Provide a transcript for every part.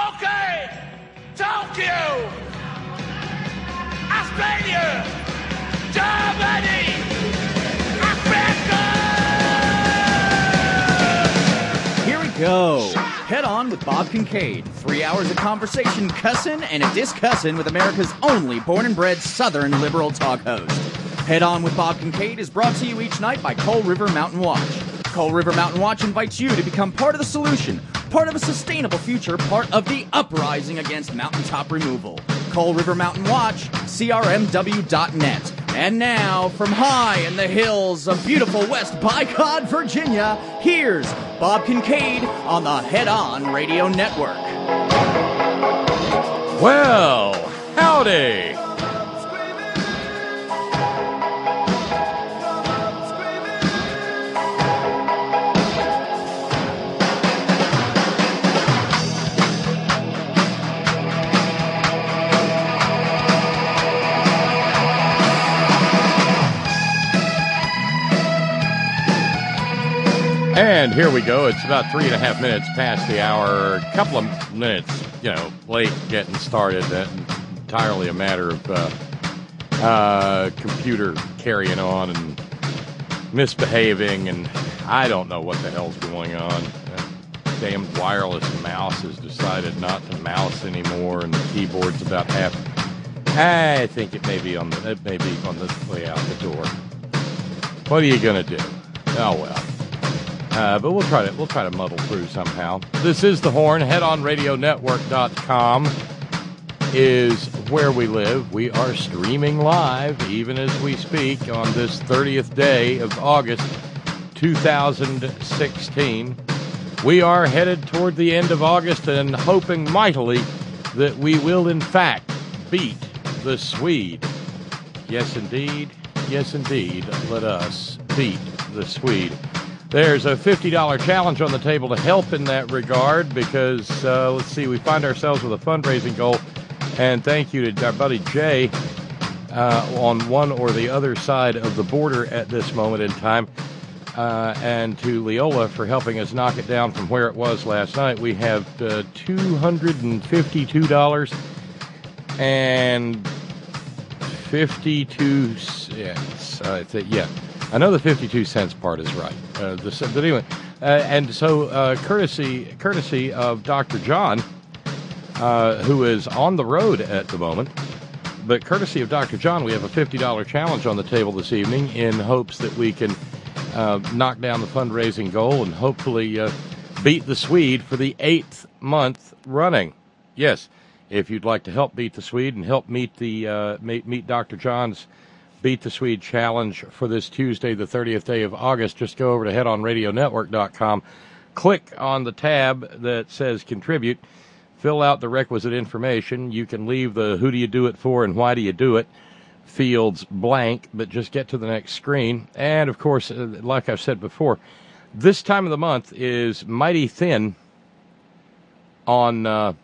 Okay, Tokyo, Australia, Germany, Africa! Here we go. Head On with Bob Kincaid. 3 hours of conversation, cussin' and a discussin' with America's only born and bred Southern liberal talk host. Head On with Bob Kincaid is brought to you each night by Coal River Mountain Watch. Coal River Mountain Watch invites you to become part of the solution, part of a sustainable future, part of the uprising against mountaintop removal. Coal River Mountain Watch, crmw.net. And now, from high in the hills of beautiful West Bicod, Virginia, here's Bob Kincaid on the Head On Radio Network. Well, howdy. And here we go. It's about 3.5 minutes past the hour. A couple of minutes, late getting started. That's entirely a matter of computer carrying on and misbehaving, and I don't know what the hell's going on. That damn wireless mouse has decided not to mouse anymore, and the keyboard's about half. I think it may be on the way out the door. What are you gonna do? Oh well. But we'll try to muddle through somehow. This is The Horn. HeadOnRadioNetwork.com is where we live. We are streaming live, even as we speak, on this 30th day of August 2016. We are headed toward the end of August and hoping mightily that we will, in fact, beat the Swede. Yes, indeed. Yes, indeed. Let us beat the Swede. There's a $50 challenge on the table to help in that regard because, let's see, we find ourselves with a fundraising goal. And thank you to our buddy Jay on one or the other side of the border at this moment in time. And to Leola for helping us knock it down from where it was last night. We have $252 and 52 cents. I know the 52 cents part is right. But anyway, and so courtesy of Dr. John, who is on the road at the moment, but courtesy of Dr. John, we have a $50 challenge on the table this evening in hopes that we can knock down the fundraising goal and hopefully beat the Swede for the 8th month running. Yes, if you'd like to help beat the Swede and help meet Dr. John's Beat the Swede challenge for this Tuesday, the 30th day of August, just go over to HeadOnRadioNetwork.com, click on the tab that says Contribute, fill out the requisite information. You can leave the who do you do it for and why do you do it fields blank, but just get to the next screen. And, of course, like I've said before, this time of the month is mighty thin on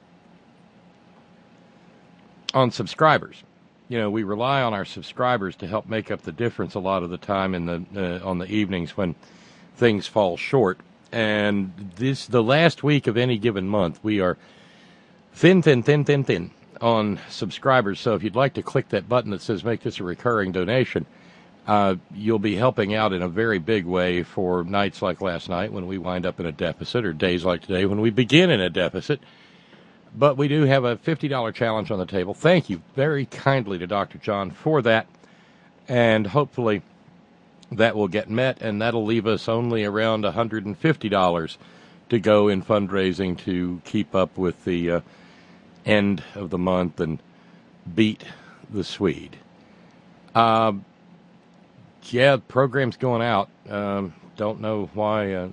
subscribers. We rely on our subscribers to help make up the difference a lot of the time on the evenings when things fall short. And the last week of any given month, we are thin on subscribers. So if you'd like to click that button that says make this a recurring donation, you'll be helping out in a very big way for nights like last night when we wind up in a deficit, or days like today when we begin in a deficit. But we do have a $50 challenge on the table. Thank you very kindly to Dr. John for that. And hopefully that will get met, and that'll leave us only around $150 to go in fundraising to keep up with the end of the month and beat the Swede. The program's going out. Don't know why.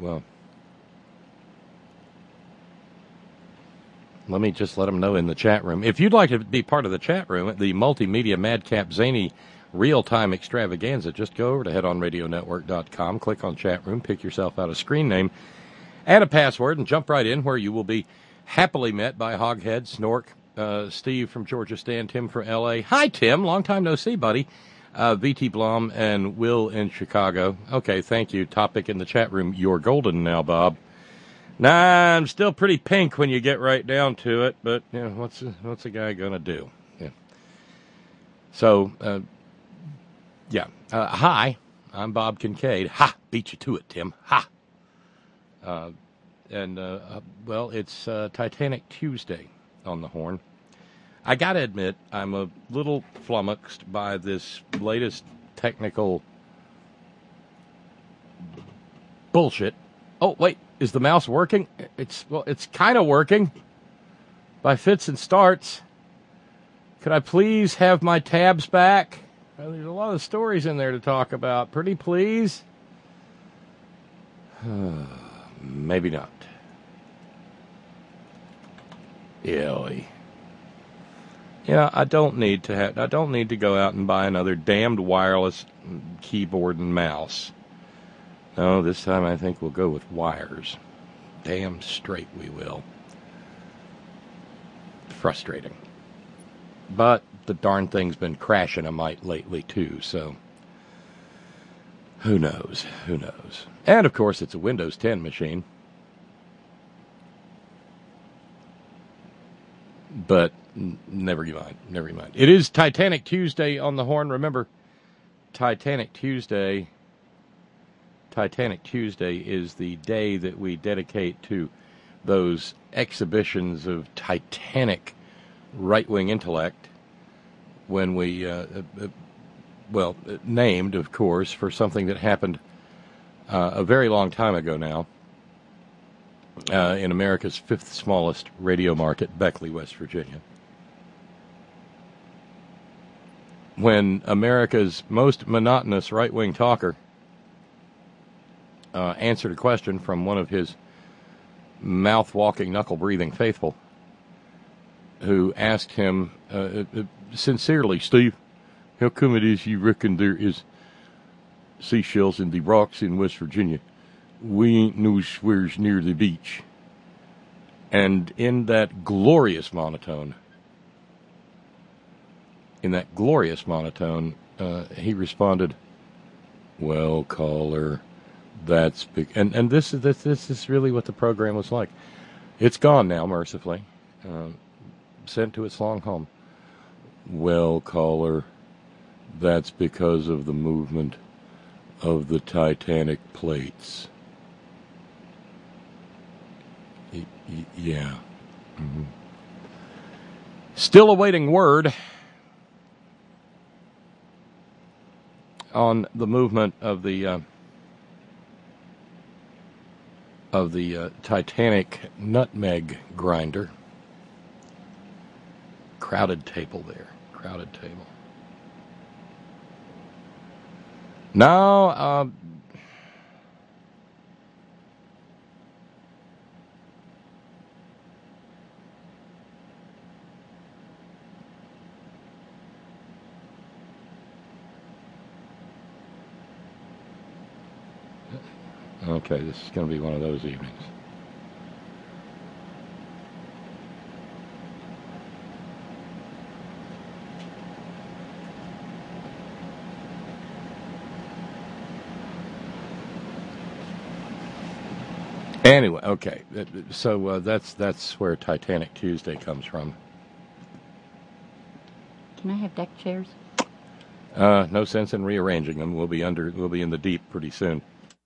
Let me just let them know in the chat room. If you'd like to be part of the chat room, the Multimedia Madcap Zany Real-Time Extravaganza, just go over to HeadOnRadioNetwork.com, click on chat room, pick yourself out a screen name and a password, and jump right in where you will be happily met by Hoghead, Snork, Steve from Georgia, Stan, Tim from L.A. Hi, Tim. Long time no see, buddy. V.T. Blom and Will in Chicago. Okay, thank you. Topic in the chat room, you're golden now, Bob. Nah, I'm still pretty pink when you get right down to it, but you know, what's a guy gonna do? Yeah. So, hi, I'm Bob Kincaid. Ha, beat you to it, Tim. Ha. Well, it's Titanic Tuesday on the Horn. I gotta admit, I'm a little flummoxed by this latest technical bullshit. Oh, wait, is the mouse working? It's kind of working by fits and starts. Could I please have my tabs back? Well, there's a lot of stories in there to talk about. Pretty please? Maybe not. Ewy. Yeah, I don't need to go out and buy another damned wireless keyboard and mouse. No, this time I think we'll go with wires. Damn straight we will. Frustrating. But the darn thing's been crashing a mite lately too, so who knows? Who knows? And of course it's a Windows 10 machine. But never mind. It is Titanic Tuesday on the Horn. Remember, Titanic Tuesday is the day that we dedicate to those exhibitions of titanic right-wing intellect when we, named, of course, for something that happened a very long time ago now in America's fifth smallest radio market, Beckley, West Virginia. When America's most monotonous right-wing talker answered a question from one of his mouth-walking, knuckle-breathing faithful, who asked him sincerely, Steve, how come it is you reckon there is seashells in the rocks in West Virginia? We ain't nowheres near the beach. And in that glorious monotone, he responded, well, caller, that's big. And this is really what the program was like. It's gone now, mercifully. Sent to its long home. Well, caller, that's because of the movement of the Titanic plates. Yeah. Mm-hmm. Still awaiting word on the movement of the Titanic nutmeg grinder. Crowded table there. Crowded table. Now, okay, this is going to be one of those evenings. Anyway, okay, so that's where Titanic Tuesday comes from. Can I have deck chairs? No sense in rearranging them. We'll be in the deep pretty soon.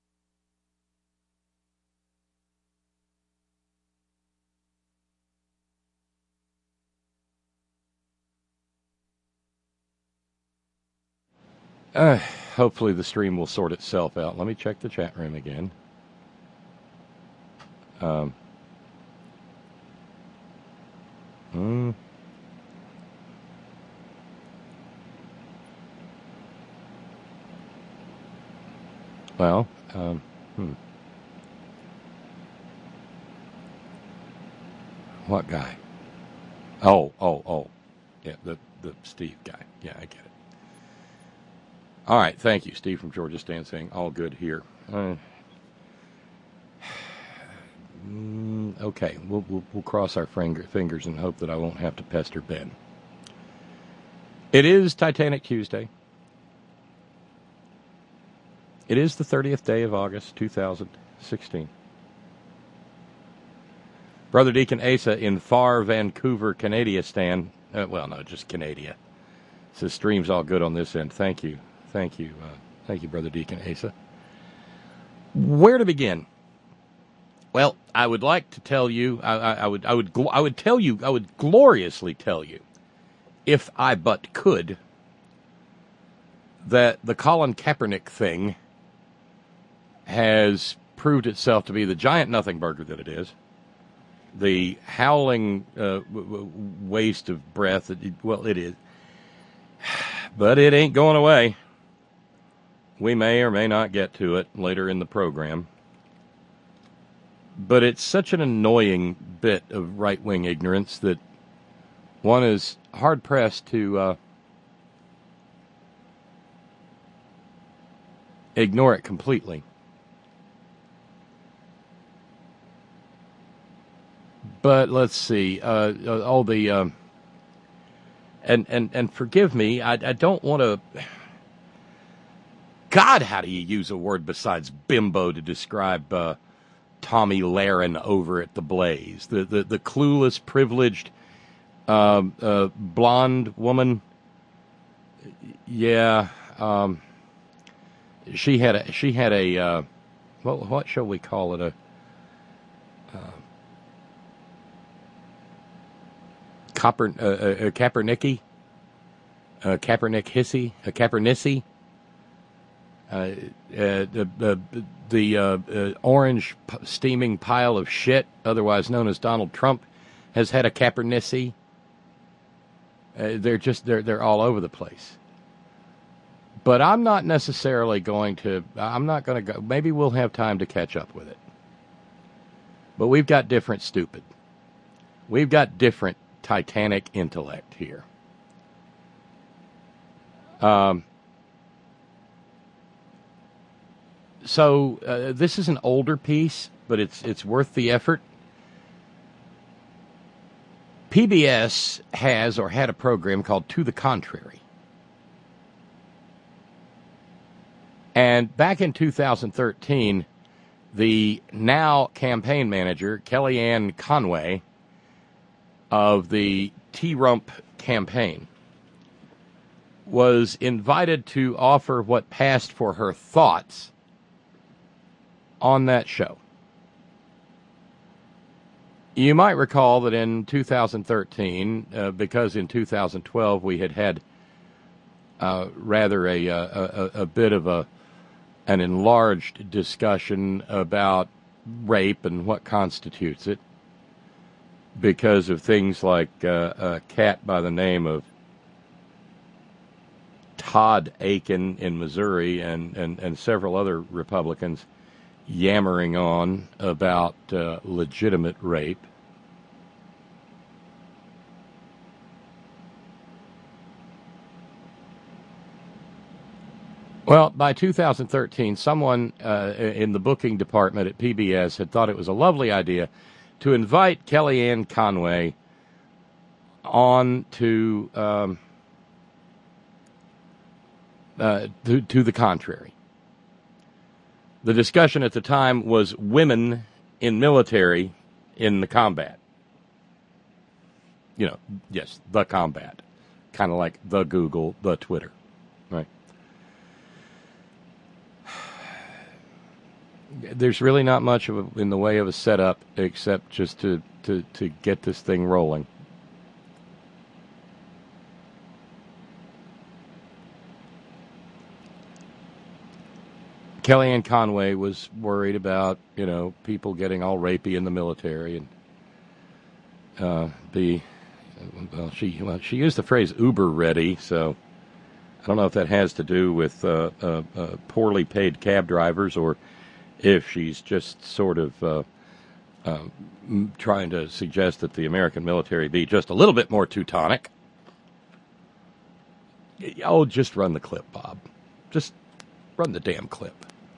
Hopefully the stream will sort itself out. Let me check the chat room again. Well, What guy? Oh. Yeah, the Steve guy. Yeah, I get it. All right, thank you, Steve from Georgia Stan saying all good here. Okay, we'll cross our fingers and hope that I won't have to pester Ben. It is Titanic Tuesday. It is the 30th day of August, 2016. Brother Deacon Asa in far Vancouver, Canadistan. Well, no, just Canada. Says stream's all good on this end. Thank you. Thank you, Brother Deacon Asa. Where to begin? Well, I would like to tell you, I would gloriously tell you, if I but could, that the Colin Kaepernick thing has proved itself to be the giant nothing burger that it is, the howling waste of breath. It is. But it ain't going away. We may or may not get to it later in the program. But it's such an annoying bit of right-wing ignorance that one is hard-pressed to ignore it completely. But let's see, all the and forgive me, I don't want to. God, how do you use a word besides bimbo to describe Tommy Lahren over at the Blaze? The clueless, privileged blonde woman. Yeah, she had a what shall we call it, a Kaepernicky, Kaepernick hissy, a Kaepernicky. The orange steaming pile of shit, otherwise known as Donald Trump, has had a Kaepernicky. They're all over the place. But I'm not necessarily going to. I'm not going to go. Maybe we'll have time to catch up with it. But we've got different stupid. We've got different Titanic intellect here. So this is an older piece, but it's worth the effort. PBS has or had a program called To the Contrary. And back in 2013, the now campaign manager, Kellyanne Conway, of the T-Rump campaign, was invited to offer what passed for her thoughts on that show. You might recall that in 2013, because in 2012 we had rather a bit of an enlarged discussion about rape and what constitutes it, because of things like a cat by the name of Todd Aiken in Missouri and several other Republicans yammering on about legitimate rape. Well, by 2013, someone in the booking department at PBS had thought it was a lovely idea to invite Kellyanne Conway on to the contrary. The discussion at the time was women in military in the combat. You know, yes, the combat. Kind of like the Google, the Twitter, right? There's really not much in the way of a setup except just to get this thing rolling. Kellyanne Conway was worried about, people getting all rapey in the military, and she used the phrase "uber ready," so I don't know if that has to do with poorly paid cab drivers or if she's just sort of trying to suggest that the American military be just a little bit more Teutonic. Oh, just run the clip, Bob. Just run the damn clip.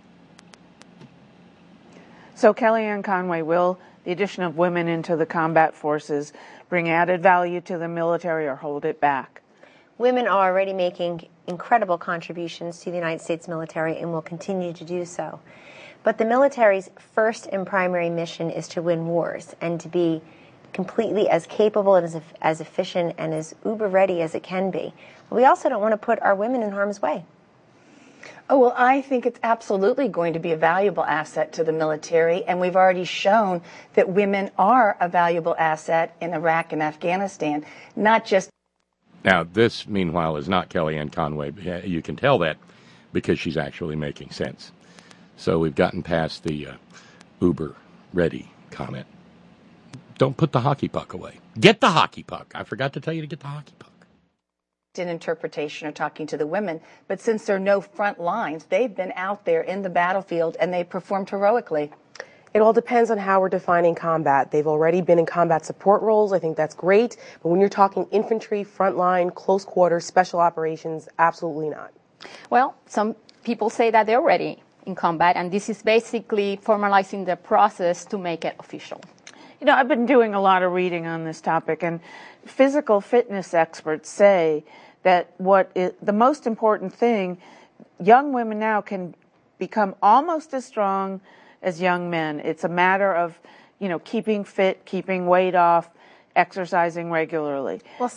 So Kellyanne Conway, will the addition of women into the combat forces bring added value to the military or hold it back? Women are already making incredible contributions to the United States military and will continue to do so. But the military's first and primary mission is to win wars and to be completely as capable and as efficient and as uber ready as it can be. We also don't want to put our women in harm's way. Oh, well, I think it's absolutely going to be a valuable asset to the military, and we've already shown that women are a valuable asset in Iraq and Afghanistan, not just... Now, this, meanwhile, is not Kellyanne Conway. You can tell that because she's actually making sense. So we've gotten past the uber-ready comment. Don't put the hockey puck away. Get the hockey puck. I forgot to tell you to get the hockey puck. In interpretation or talking to the women, but since there are no front lines, they've been out there in the battlefield and they performed heroically. It all depends on how we're defining combat. They've already been in combat support roles. I think that's great. But when you're talking infantry, frontline, close quarters, special operations, absolutely not. Well, some people say that they're already in combat, and this is basically formalizing the process to make it official. You know, I've been doing a lot of reading on this topic, and physical fitness experts say that the most important thing, young women now can become almost as strong as young men. It's a matter of, keeping fit, keeping weight off, exercising regularly. Well,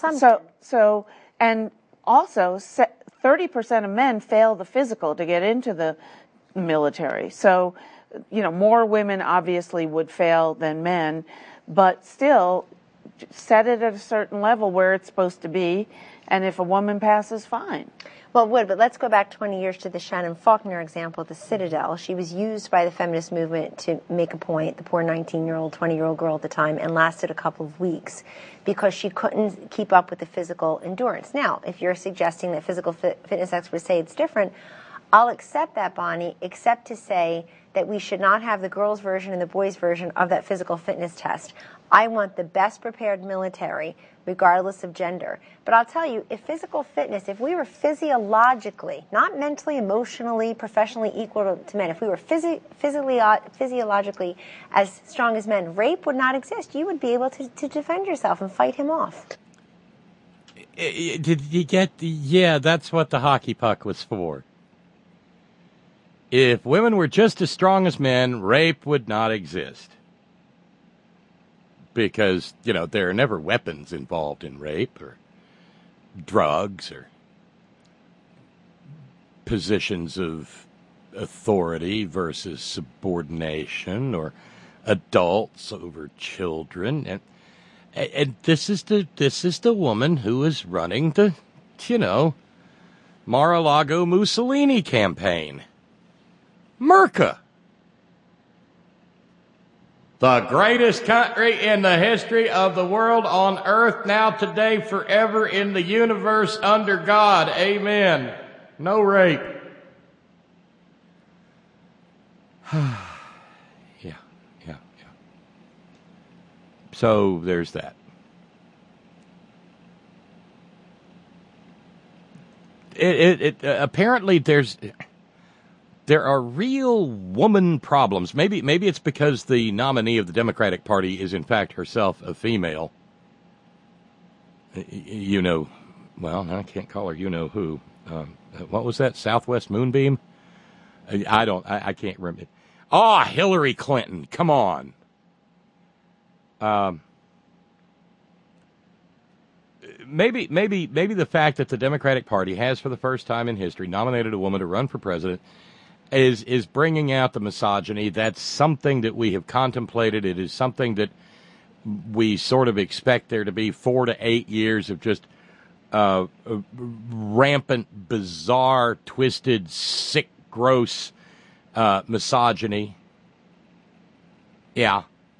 and also 30% of men fail the physical to get into the military. So, more women obviously would fail than men, but still set it at a certain level where it's supposed to be, and if a woman passes, fine. Well, it would, but let's go back 20 years to the Shannon Faulkner example at the Citadel. She was used by the feminist movement to make a point, the poor 19-year-old, 20-year-old girl at the time, and lasted a couple of weeks because she couldn't keep up with the physical endurance. Now, if you're suggesting that physical fitness experts say it's different, I'll accept that, Bonnie, except to say that we should not have the girls' version and the boys' version of that physical fitness test. I want the best prepared military, regardless of gender. But I'll tell you, if physical fitness, if we were physiologically, not mentally, emotionally, professionally equal to men, if we were physiologically as strong as men, rape would not exist. You would be able to defend yourself and fight him off. Did you get yeah, that's what the hockey puck was for. If women were just as strong as men, rape would not exist. Because, there are never weapons involved in rape or drugs or positions of authority versus subordination or adults over children. And this is the woman who is running the, Mar-a-Lago Mussolini campaign. Merca. The greatest country in the history of the world on earth, now, today, forever, in the universe, under God. Amen. No rape. Yeah. So there's that. Apparently there are real woman problems. Maybe it's because the nominee of the Democratic Party is in fact herself a female. Well, I can't call her who. What was that? Southwest Moonbeam? I can't remember. Hillary Clinton. Come on. Maybe the fact that the Democratic Party has, for the first time in history, nominated a woman to run for president is bringing out the misogyny. That's something that we have contemplated. It is something that we sort of expect there to be 4 to 8 years of just rampant, bizarre, twisted, sick, gross misogyny. Yeah.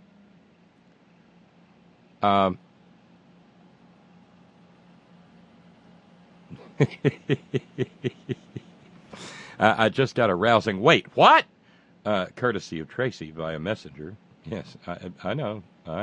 I just got a rousing, wait, what? Courtesy of Tracy via messenger. Yes, I know.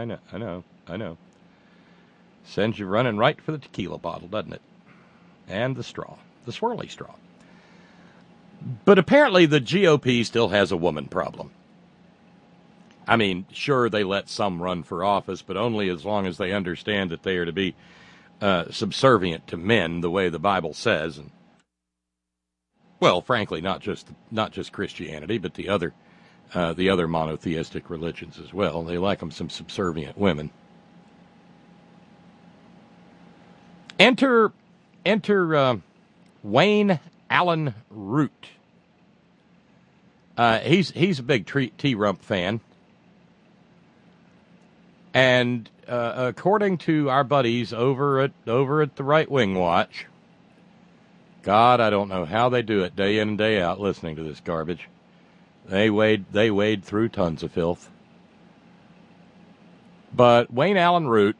Sends you running right for the tequila bottle, doesn't it? And the straw, the swirly straw. But apparently the GOP still has a woman problem. I mean, sure, they let some run for office, but only as long as they understand that they are to be subservient to men, the way the Bible says. And, well, frankly, not just Christianity, but the other the other monotheistic religions as well. They like them some subservient women. Enter Wayne Allen Root. He's a big T-Rump fan. And according to our buddies over at the Right Wing Watch, God, I don't know how they do it day in and day out listening to this garbage. They wade through tons of filth. But Wayne Allen Root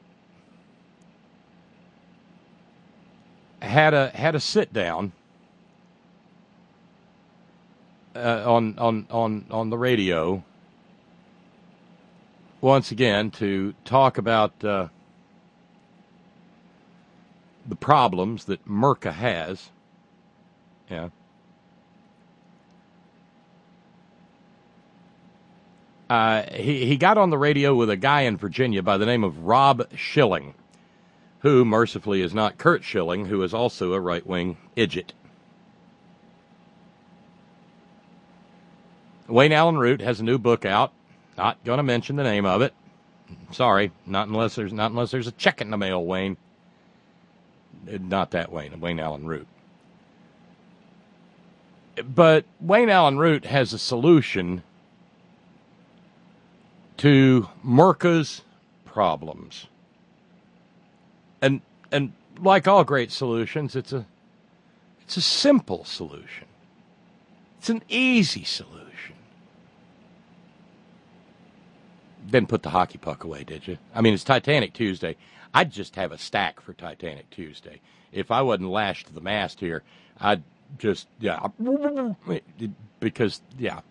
had a sit down on the radio once again to talk about the problems that Merca has. Yeah. He got on the radio with a guy in Virginia by the name of Rob Schilling, who mercifully is not Kurt Schilling, who is also a right-wing idiot. Wayne Allen Root has a new book out. Not going to mention the name of it. Sorry, not unless there's a check in the mail, Wayne. Not that Wayne Allen Root. But Wayne Allen Root has a solution to Merca's problems. And like all great solutions, it's a simple solution. It's an easy solution. Didn't put the hockey puck away, did you? I mean, it's Titanic Tuesday. I'd just have a stack for Titanic Tuesday. If I wasn't lashed to the mast here, I'd just, yeah. Because, yeah.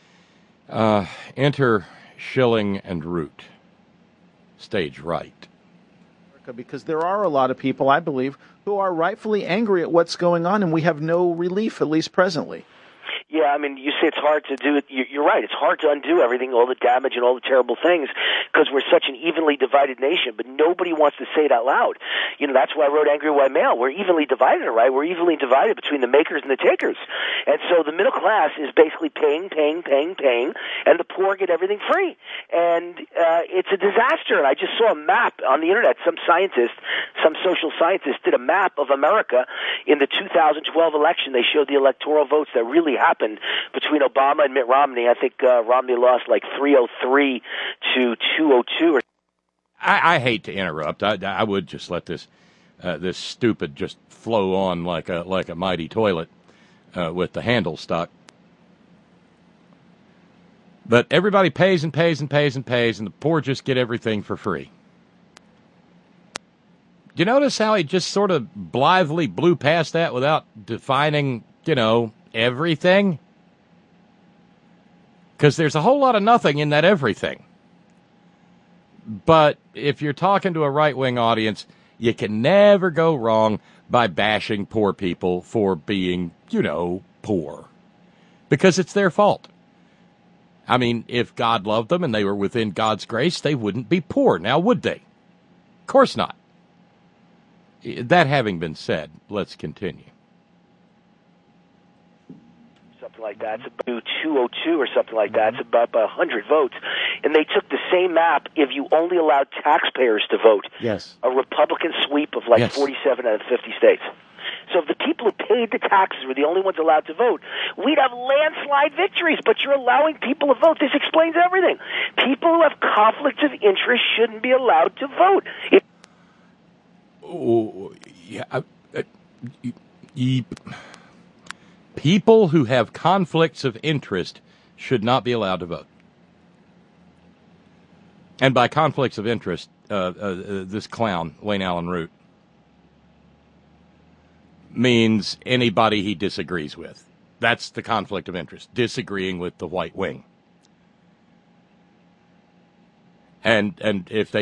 Enter Schilling and Root. Stage right. Because there are a lot of people, I believe, who are rightfully angry at what's going on, and we have no relief, at least presently. Yeah, I mean, you say it's hard to do it. You're right. It's hard to undo everything, all the damage and all the terrible things, because we're such an evenly divided nation, but nobody wants to say it out loud. You know, that's why I wrote Angry White Male. We're evenly divided, right? We're evenly divided between the makers and the takers. And so the middle class is basically paying, and the poor get everything free. And it's a disaster. And I just saw a map on the Internet. Some social scientist did a map of America in the 2012 election. They showed the electoral votes that really happened between Obama and Mitt Romney. I think Romney lost like 303 to 202. I hate to interrupt. I would just let this stupid just flow on like a mighty toilet with the handle stuck. But everybody pays and pays and pays and pays, and the poor just get everything for free. Do you notice how he just sort of blithely blew past that without defining, everything? Because there's a whole lot of nothing in that everything. But if you're talking to a right-wing audience, you can never go wrong by bashing poor people for being, poor. Because it's their fault. I mean, if God loved them and they were within God's grace, they wouldn't be poor, now would they? Of course not. That having been said, let's continue. Something like that. It's about 202 or something like that. It's about 100 votes. And they took the same map if you only allowed taxpayers to vote. Yes. A Republican sweep of 47 out of 50 states. So if the people who paid the taxes were the only ones allowed to vote, we'd have landslide victories, but you're allowing people to vote. This explains everything. People who have conflicts of interest shouldn't be allowed to vote. People who have conflicts of interest should not be allowed to vote. And by conflicts of interest, this clown, Wayne Allen Root, means anybody he disagrees with. That's the conflict of interest, disagreeing with the white wing. And this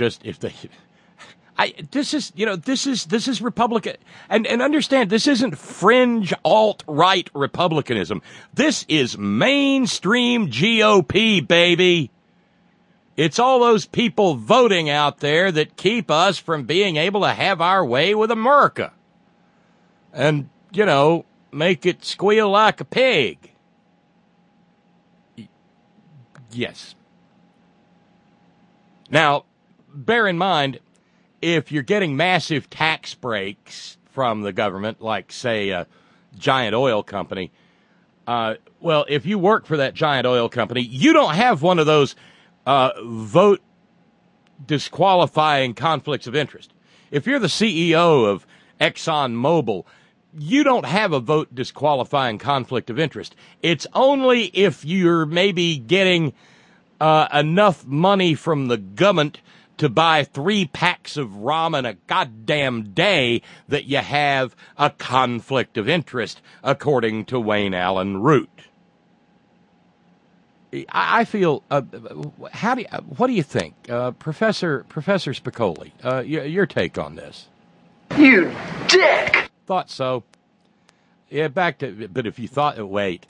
is Republican, and understand, this isn't fringe alt-right Republicanism. This is mainstream GOP, baby. It's all those people voting out there that keep us from being able to have our way with America. And, make it squeal like a pig. Yes. Now, bear in mind, if you're getting massive tax breaks from the government, like, say, a giant oil company, well, if you work for that giant oil company, you don't have one of those vote disqualifying conflicts of interest. If you're the CEO of ExxonMobil, you don't have a vote disqualifying conflict of interest. It's only if you're maybe getting enough money from the government to buy 3 packs of ramen a goddamn day that you have a conflict of interest, according to Wayne Allen Root. I feel. What do you think, Professor Spicoli? Your take on this? You dick! Thought so. Yeah, but if you thought, wait.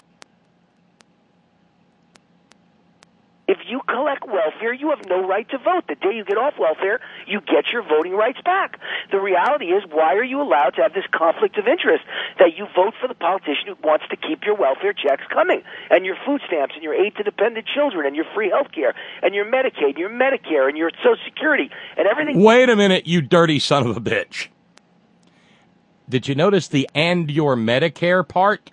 If you collect welfare, you have no right to vote. The day you get off welfare, you get your voting rights back. The reality is, why are you allowed to have this conflict of interest that you vote for the politician who wants to keep your welfare checks coming, and your food stamps, and your aid to dependent children, and your free health care, and your Medicaid, and your Medicare, and your Social Security, and everything? Wait a minute, you dirty son of a bitch. Did you notice the "and your Medicare" part?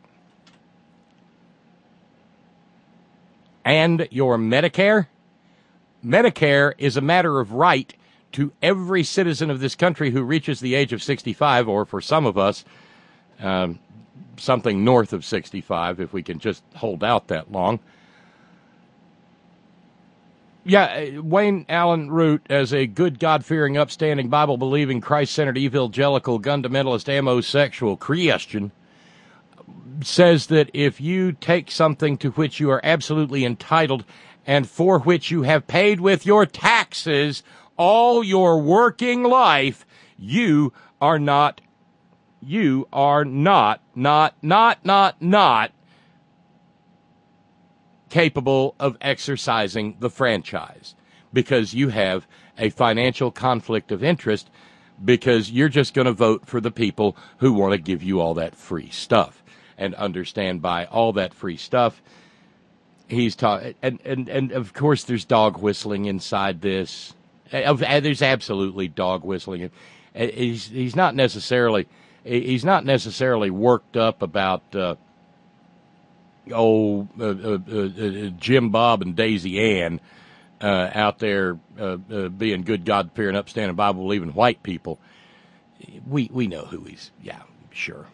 And your Medicare? Medicare is a matter of right to every citizen of this country who reaches the age of 65, or for some of us, something north of 65, if we can just hold out that long. Yeah, Wayne Allen Root, as a good, God-fearing, upstanding, Bible-believing, Christ-centered, evangelical, fundamentalist, amosexual Christian, says that if you take something to which you are absolutely entitled and for which you have paid with your taxes all your working life, you are not capable of exercising the franchise because you have a financial conflict of interest, because you're just going to vote for the people who want to give you all that free stuff. And understand, by all that free stuff, he's talking, and of course there's dog whistling inside this. There's absolutely dog whistling. He's not necessarily worked up about Jim Bob and Daisy Ann out there being good, God-fearing, upstanding, Bible-believing white people. We know who he's. Yeah, sure.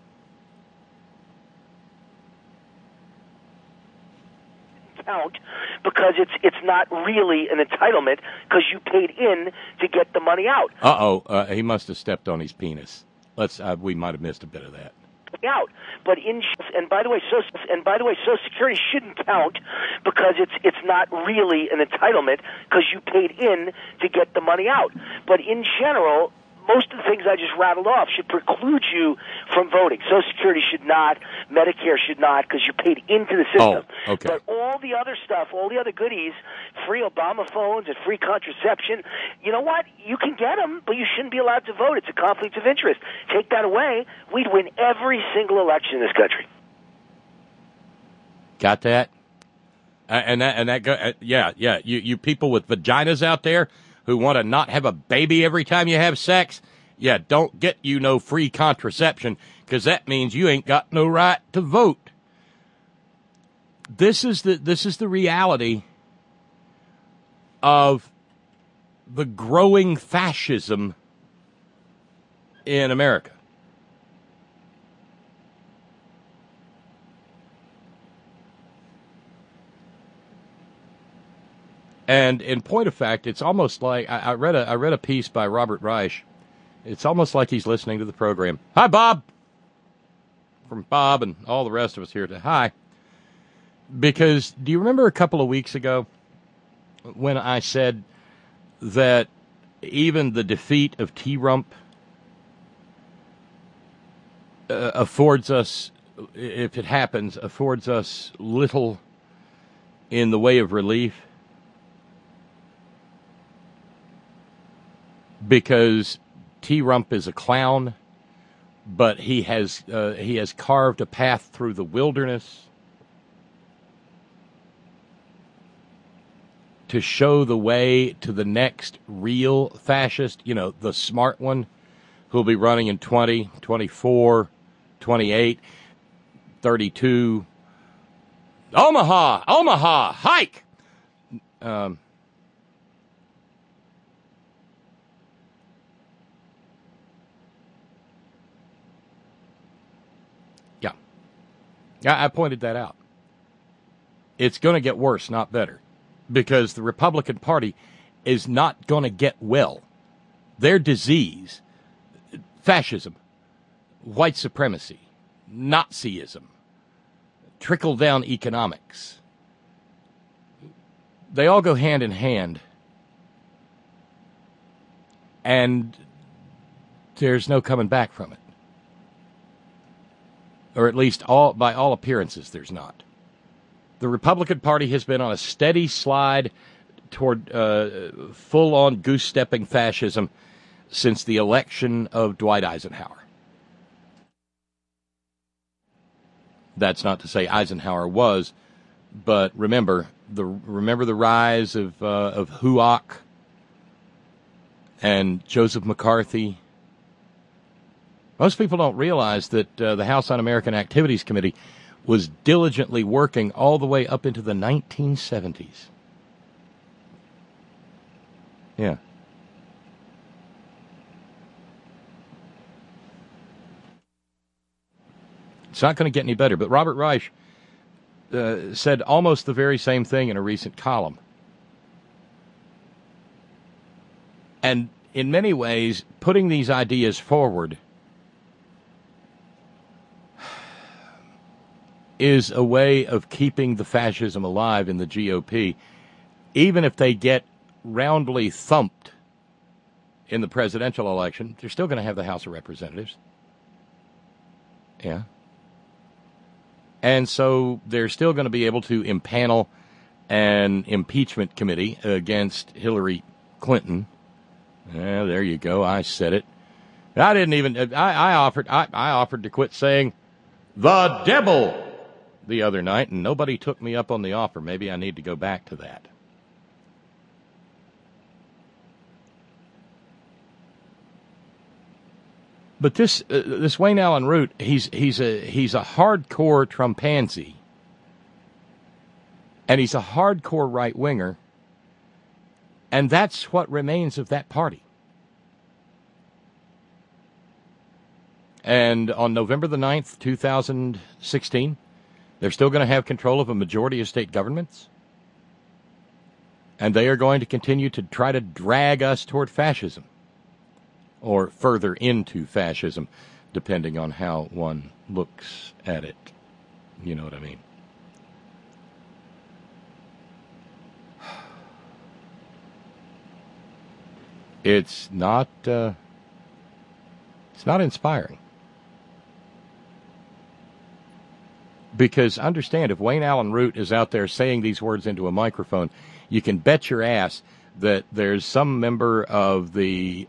Count, because it's not really an entitlement, because you paid in to get the money out. He must have stepped on his penis. We might have missed a bit of that. Out, but by the way, Social Security shouldn't count because it's not really an entitlement, because you paid in to get the money out. But in general, most of the things I just rattled off should preclude you from voting. Social Security should not, Medicare should not, because you're paid into the system. Oh, okay. But all the other stuff, all the other goodies, free Obama phones and free contraception, you know what? You can get them, but you shouldn't be allowed to vote. It's a conflict of interest. Take that away, we'd win every single election in this country. Got that? You people with vaginas out there who want to not have a baby every time you have sex, don't get you no free contraception, because that means you ain't got no right to vote. This is the reality of the growing fascism in America. And in point of fact, it's almost like I read a piece by Robert Reich. It's almost like he's listening to the program. Hi, Bob. From Bob and all the rest of us here. Hi. Because do you remember a couple of weeks ago when I said that even the defeat of T-Rump affords us, if it happens, affords us little in the way of relief? Because T-Rump is a clown, but he has carved a path through the wilderness. to show the way to the next real fascist, the smart one, who'll be running in 20, 24, 28, 32. Omaha, hike! Yeah, I pointed that out. It's going to get worse, not better, because the Republican Party is not going to get well. Their disease, fascism, white supremacy, Nazism, trickle-down economics, they all go hand in hand, and there's no coming back from it. Or at least by all appearances, there's not. The Republican Party has been on a steady slide toward full-on goose-stepping fascism since the election of Dwight Eisenhower. That's not to say Eisenhower was, but remember the rise of HUAC and Joseph McCarthy. Most people don't realize that the House Un-American Activities Committee was diligently working all the way up into the 1970s. Yeah. It's not going to get any better, but Robert Reich said almost the very same thing in a recent column. And in many ways, putting these ideas forward is a way of keeping the fascism alive in the GOP, even if they get roundly thumped in the presidential election. They're still going to have the House of Representatives. Yeah. And so they're still going to be able to impanel an impeachment committee against Hillary Clinton. Yeah, there you go. I said it. I didn't even. I offered to quit saying the devil the other night, and nobody took me up on the offer. Maybe I need to go back to that. But this Wayne Allyn Root, he's a hardcore Trumpanzee, and he's a hardcore right winger, and that's what remains of that party. And on November the 9th, 2016, they're still going to have control of a majority of state governments, and they are going to continue to try to drag us toward fascism, or further into fascism, depending on how one looks at it. You know what I mean? It's not inspiring. Because understand, if Wayne Allyn Root is out there saying these words into a microphone, you can bet your ass that there's some member of the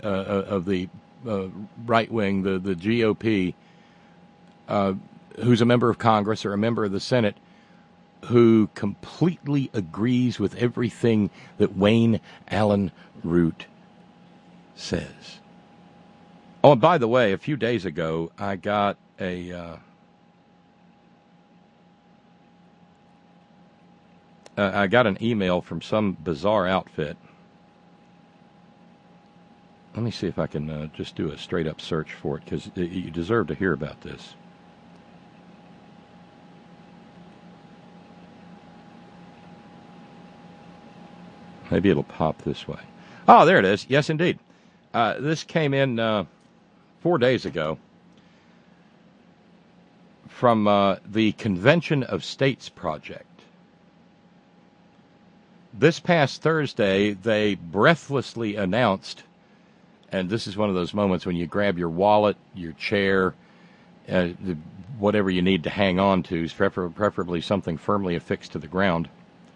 right wing, the GOP, who's a member of Congress or a member of the Senate, who completely agrees with everything that Wayne Allyn Root says. Oh, and by the way, a few days ago, I got an email from some bizarre outfit. Let me see if I can just do a straight-up search for it, because you deserve to hear about this. Maybe it'll pop this way. Oh, there it is. Yes, indeed. This came in 4 days ago from the Convention of States Project. This past Thursday, they breathlessly announced, and this is one of those moments when you grab your wallet, your chair, whatever you need to hang on to, preferably something firmly affixed to the ground.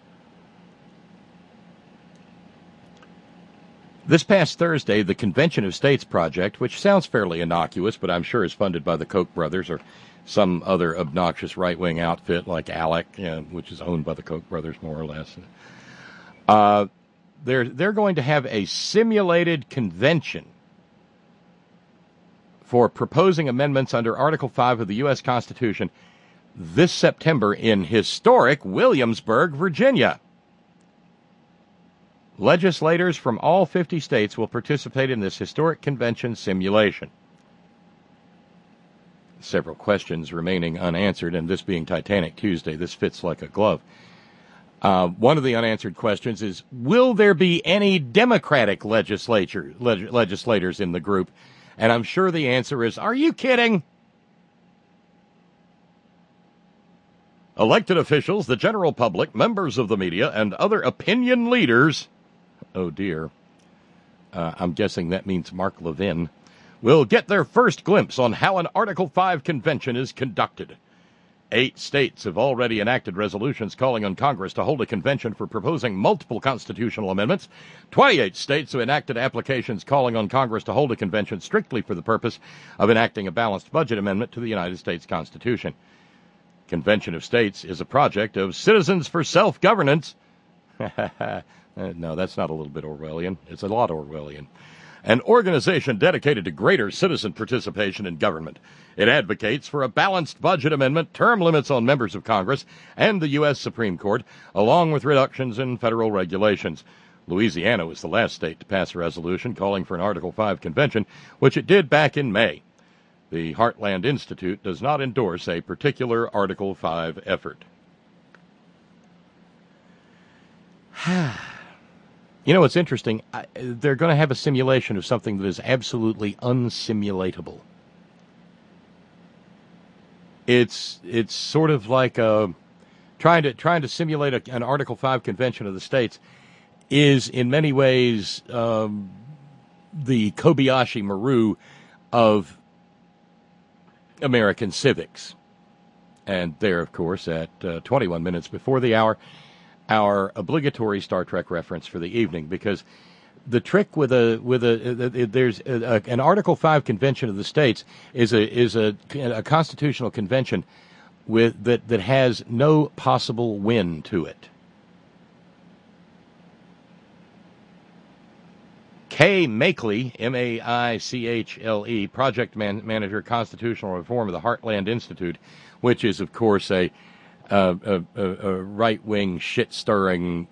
This past Thursday, the Convention of States Project, which sounds fairly innocuous, but I'm sure is funded by the Koch brothers or some other obnoxious right-wing outfit like ALEC, which is owned by the Koch brothers more or less. they're going to have a simulated convention for proposing amendments under Article 5 of the U.S. Constitution this September in historic Williamsburg, Virginia. Legislators from all 50 states will participate in this historic convention simulation. Several questions remaining unanswered, and this being Titanic Tuesday, this fits like a glove. One of the unanswered questions is, will there be any Democratic legislators in the group? And I'm sure the answer is, are you kidding? Elected officials, the general public, members of the media, and other opinion leaders, oh dear, I'm guessing that means Mark Levin, will get their first glimpse on how an Article 5 convention is conducted. 8 states have already enacted resolutions calling on Congress to hold a convention for proposing multiple constitutional amendments. 28 states have enacted applications calling on Congress to hold a convention strictly for the purpose of enacting a balanced budget amendment to the United States Constitution. Convention of States is a project of Citizens for Self-Governance. No, that's not a little bit Orwellian. It's a lot Orwellian. An organization dedicated to greater citizen participation in government. It advocates for a balanced budget amendment, term limits on members of Congress, and the U.S. Supreme Court, along with reductions in federal regulations. Louisiana was the last state to pass a resolution calling for an Article 5 convention, which it did back in May. The Heartland Institute does not endorse a particular Article 5 effort. You know, it's interesting. They're going to have a simulation of something that is absolutely unsimulatable. It's sort of like trying to simulate an Article 5 convention of the states is in many ways the Kobayashi Maru of American civics. And there, of course, at 21 minutes before the hour, our obligatory Star Trek reference for the evening, because the trick with an Article 5 convention of the states is a constitutional convention that has no possible win to it. Kay Maichle, M-A-I-C-H-L-E, project manager, constitutional reform of the Heartland Institute, which is, of course, a right-wing, shit-stirring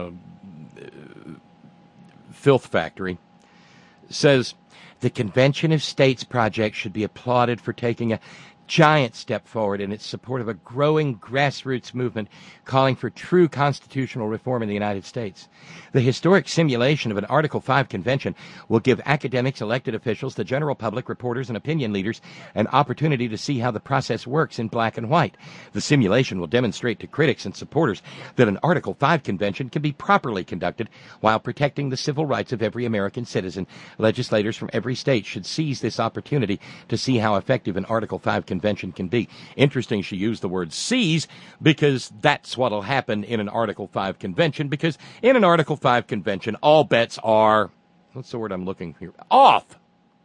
filth factory, says the Convention of States project should be applauded for taking a giant step forward in its support of a growing grassroots movement calling for true constitutional reform in the United States. The historic simulation of an Article 5 convention will give academics, elected officials, the general public, reporters, and opinion leaders an opportunity to see how the process works in black and white. The simulation will demonstrate to critics and supporters that an Article 5 convention can be properly conducted while protecting the civil rights of every American citizen. Legislators from every state should seize this opportunity to see how effective an Article 5 convention can be. Interesting she used the word seize, because that's what'll happen in an Article 5 convention, because in an Article 5 convention, all bets are, what's the word I'm looking for? Off.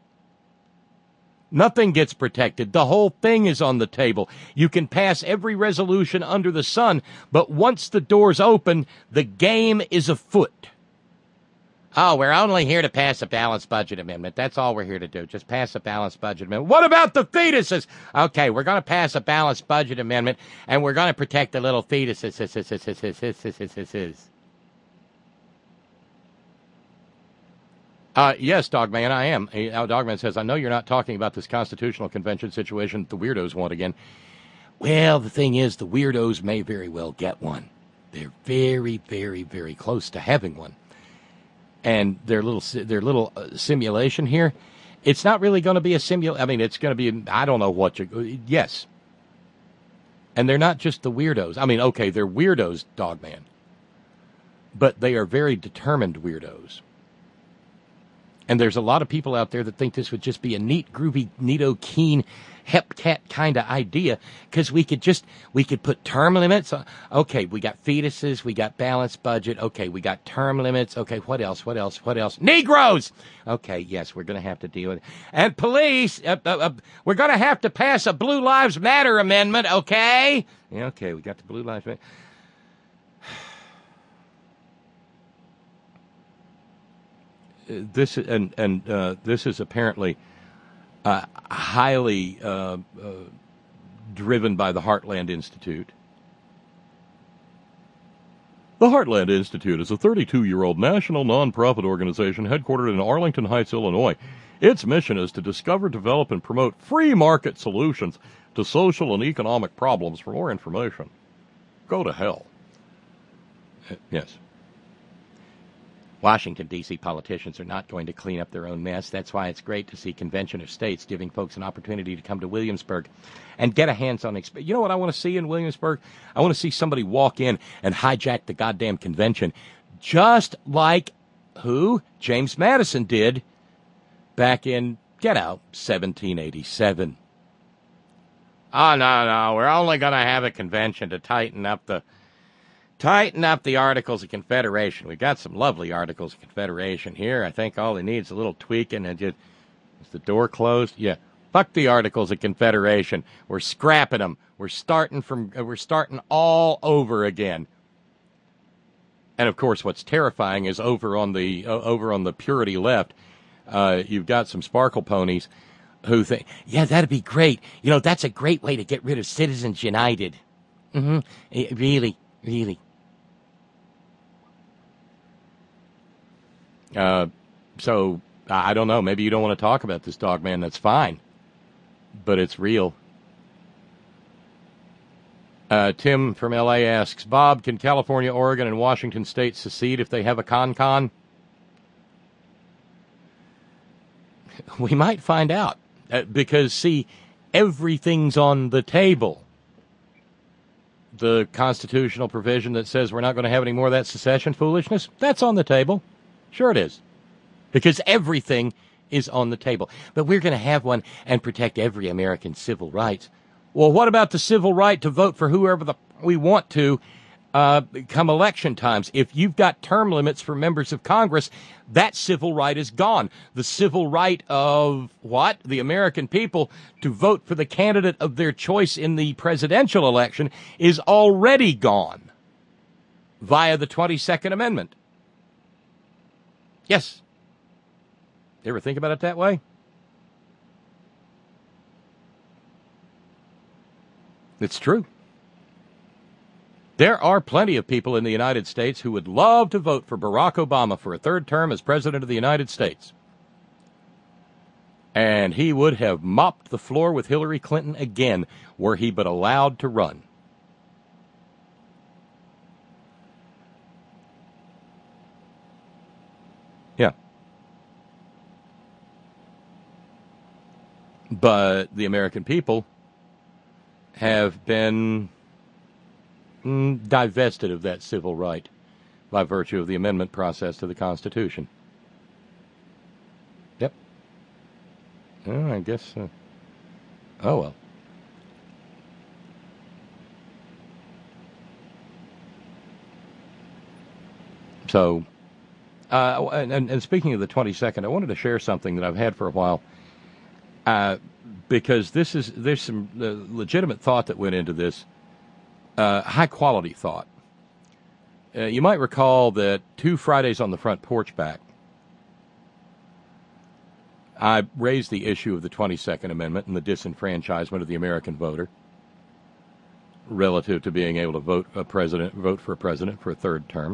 Nothing gets protected. The whole thing is on the table. You can pass every resolution under the sun, but once the doors open, the game is afoot. Oh, we're only here to pass a balanced budget amendment. That's all we're here to do. Just pass a balanced budget amendment. What about the fetuses? Okay, we're going to pass a balanced budget amendment, and we're going to protect the little fetuses. Yes, Dogman, I am. Dogman says, I know you're not talking about this constitutional convention situation that the weirdos want again. Well, the thing is, the weirdos may very well get one. They're very, very, very close to having one. And their little simulation here, it's not really going to be a simulation. I mean, it's going to be, I don't know what yes. And they're not just the weirdos. I mean, okay, they're weirdos, Dogman. But they are very determined weirdos. And there's a lot of people out there that think this would just be a neat, groovy, neato, keen, hepcat kind of idea, because we could put term limits on. Okay, we got fetuses, we got balanced budget. Okay, we got term limits. Okay, what else? Negroes! Okay, yes, we're going to have to deal with it. And police, we're going to have to pass a Blue Lives Matter amendment, okay? Yeah, okay, we got the Blue Lives Matter. this is apparently highly driven by the Heartland Institute. The Heartland Institute is a 32-year-old national nonprofit organization headquartered in Arlington Heights, Illinois. Its mission is to discover, develop, and promote free market solutions to social and economic problems. For more information, go to hell. Yes. Washington, D.C. politicians are not going to clean up their own mess. That's why it's great to see Convention of States giving folks an opportunity to come to Williamsburg and get a hands-on experience. You know what I want to see in Williamsburg? I want to see somebody walk in and hijack the goddamn convention, just like who? James Madison did back in, 1787. Oh, no, we're only going to have a convention to tighten up the Articles of Confederation. We've got some lovely Articles of Confederation here. I think all it needs a little tweaking. And just, is the door closed? Yeah. Fuck the Articles of Confederation. We're scrapping them. We're starting all over again. And of course, what's terrifying is over on the purity left, you've got some sparkle ponies who think, yeah, that'd be great. That's a great way to get rid of Citizens United. Really. So, I don't know. Maybe you don't want to talk about this, dog man. That's fine. But it's real. Tim from L.A. asks, Bob, can California, Oregon, and Washington State secede if they have a con? We might find out. Because, see, everything's on the table. The constitutional provision that says we're not going to have any more of that secession foolishness, that's on the table. Sure it is. Because everything is on the table. But we're going to have one and protect every American's civil rights. Well, what about the civil right to vote for whoever we want to come election times? If you've got term limits for members of Congress, that civil right is gone. The civil right of what? The American people to vote for the candidate of their choice in the presidential election is already gone via the 22nd Amendment. Yes. You ever think about it that way? It's true. There are plenty of people in the United States who would love to vote for Barack Obama for a third term as President of the United States. And he would have mopped the floor with Hillary Clinton again were he but allowed to run. Yeah. But the American people have been divested of that civil right by virtue of the amendment process to the Constitution. Yep. I guess. Oh, well. So, and speaking of the 22nd, I wanted to share something that I've had for a while, because there's some legitimate thought that went into this. High-quality thought. You might recall that 2 Fridays on the Front Porch back, I raised the issue of the 22nd Amendment and the disenfranchisement of the American voter relative to being able to vote for a president for a third term.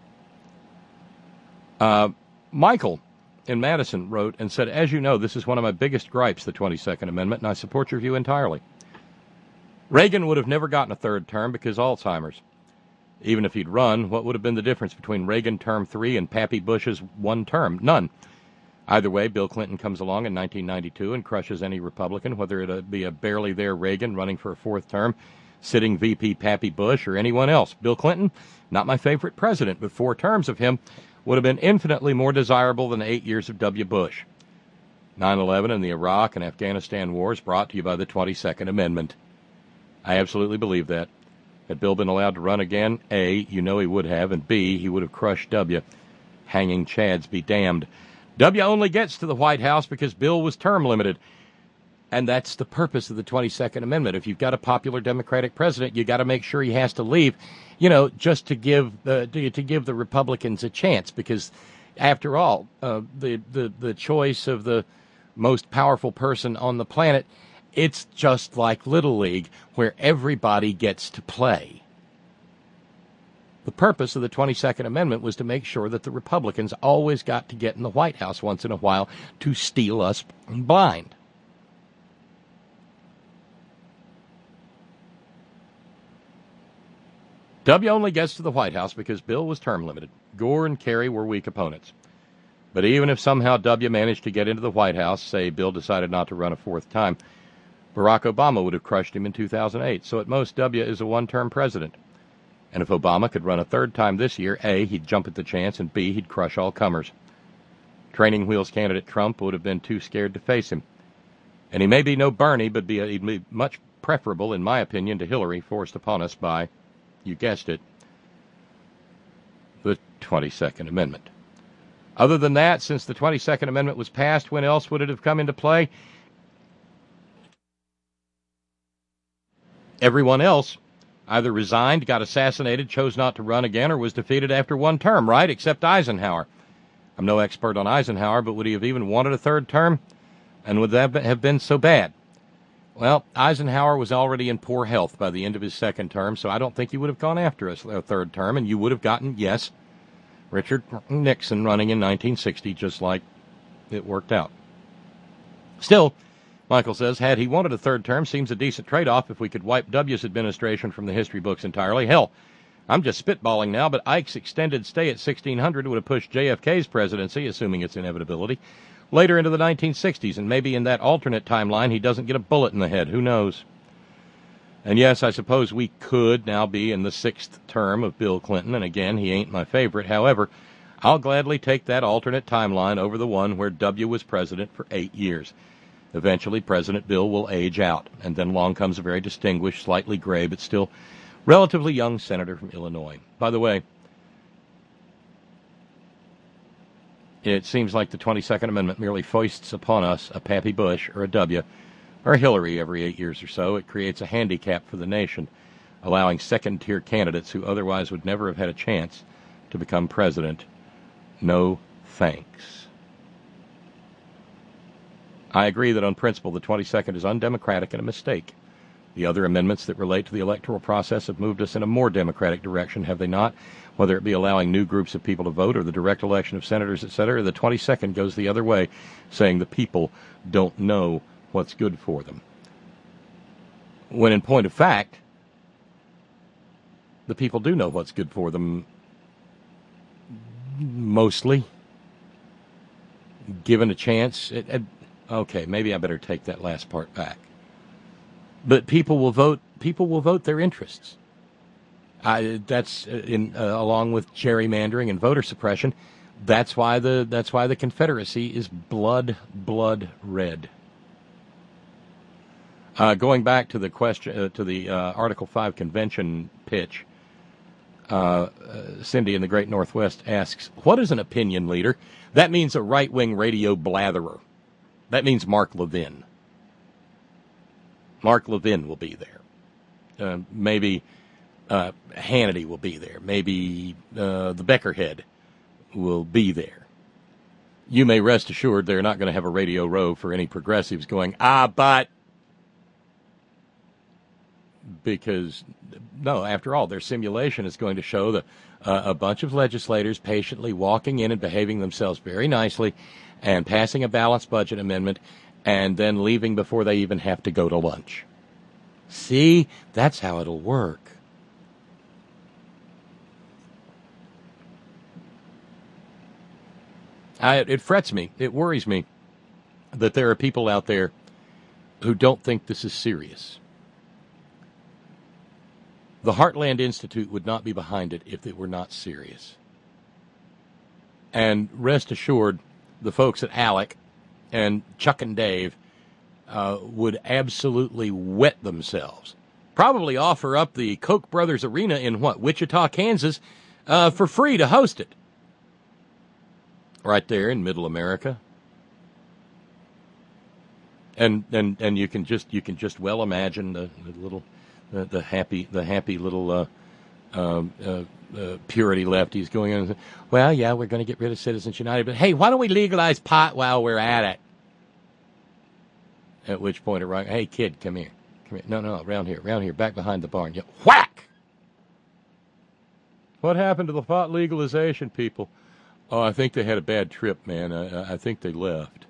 Michael in Madison wrote and said, as you know, this is one of my biggest gripes, the 22nd Amendment, and I support your view entirely. Reagan would have never gotten a third term because Alzheimer's. Even if he'd run, what would have been the difference between Reagan term 3 and Pappy Bush's 1 term? None. Either way, Bill Clinton comes along in 1992 and crushes any Republican, whether it be a barely there Reagan running for a 4th term, sitting VP Pappy Bush, or anyone else. Bill Clinton, not my favorite president, but 4 terms of him would have been infinitely more desirable than 8 years of W. Bush. 9/11 and the Iraq and Afghanistan wars brought to you by the 22nd Amendment. I absolutely believe that. Had Bill been allowed to run again, A, you know he would have, and B, he would have crushed W. Hanging Chads be damned. W only gets to the White House because Bill was term limited. And that's the purpose of the 22nd Amendment. If you've got a popular Democratic president, you got to make sure he has to leave, just to give the Republicans a chance, because after all, the choice of the most powerful person on the planet, it's just like Little League, where everybody gets to play. The purpose of the 22nd Amendment was to make sure that the Republicans always got to get in the White House once in a while to steal us blind. W only gets to the White House because Bill was term limited. Gore and Kerry were weak opponents. But even if somehow W managed to get into the White House, say Bill decided not to run a fourth time, Barack Obama would have crushed him in 2008. So at most, W is a one-term president. And if Obama could run a third time this year, A, he'd jump at the chance, and B, he'd crush all comers. Training wheels candidate Trump would have been too scared to face him. And he may be no Bernie, but he'd be much preferable, in my opinion, to Hillary, forced upon us by, you guessed it, the 22nd Amendment. Other than that, since the 22nd Amendment was passed, when else would it have come into play? Everyone else either resigned, got assassinated, chose not to run again, or was defeated after one term, right? Except Eisenhower. I'm no expert on Eisenhower, but would he have even wanted a third term? And would that have been so bad? Well, Eisenhower was already in poor health by the end of his second term, so I don't think he would have gone after a third term, and you would have gotten, yes, Richard Nixon running in 1960, just like it worked out. Still, Michael says, had he wanted a third term, seems a decent trade-off if we could wipe W's administration from the history books entirely. Hell, I'm just spitballing now, but Ike's extended stay at 1600 would have pushed JFK's presidency, assuming its inevitability, later into the 1960s, and maybe in that alternate timeline he doesn't get a bullet in the head. Who knows? And yes, I suppose we could now be in the sixth term of Bill Clinton, and again, he ain't my favorite. However, I'll gladly take that alternate timeline over the one where W was president for 8 years. Eventually, President Bill will age out, and then along comes a very distinguished, slightly gray, but still relatively young senator from Illinois. By the way, it seems like the 22nd Amendment merely foists upon us a Pappy Bush or a W or a Hillary every 8 years or so. It creates a handicap for the nation, allowing second-tier candidates who otherwise would never have had a chance to become president. No thanks. I agree that on principle the 22nd is undemocratic and a mistake. The other amendments that relate to the electoral process have moved us in a more democratic direction, have they not? Whether it be allowing new groups of people to vote or the direct election of senators, etc., the 22nd goes the other way, saying the people don't know what's good for them. When in point of fact, the people do know what's good for them, mostly. Given a chance. Okay, maybe I better take that last part back. But people will vote their interests. That's along with gerrymandering and voter suppression. That's why the Confederacy is blood red. Going back to the question to the Article 5 convention pitch, Cindy in the Great Northwest asks, "What is an opinion leader?" That means a right-wing radio blatherer. That means Mark Levin. Mark Levin will be there. Maybe Hannity will be there. Maybe the Beckerhead will be there. You may rest assured they're not going to have a Radio Row for any progressives going, but... Because, no, after all, their simulation is going to show a bunch of legislators patiently walking in and behaving themselves very nicely and passing a balanced budget amendment and then leaving before they even have to go to lunch. See, that's how it'll work. It frets me, it worries me that there are people out there who don't think this is serious. The Heartland Institute would not be behind it if it were not serious. And rest assured, the folks at ALEC and Chuck and Dave would absolutely wet themselves. Probably offer up the Koch Brothers Arena in Wichita, Kansas, for free to host it. Right there in Middle America. And you can just well imagine the happy little purity lefties going in and saying, well, yeah, we're going to get rid of Citizens United, but hey, why don't we legalize pot while we're at it? At which point, hey, kid, come here. No, around here, back behind the barn. Yeah, whack! What happened to the pot legalization people? Oh, I think they had a bad trip, man. I think they left.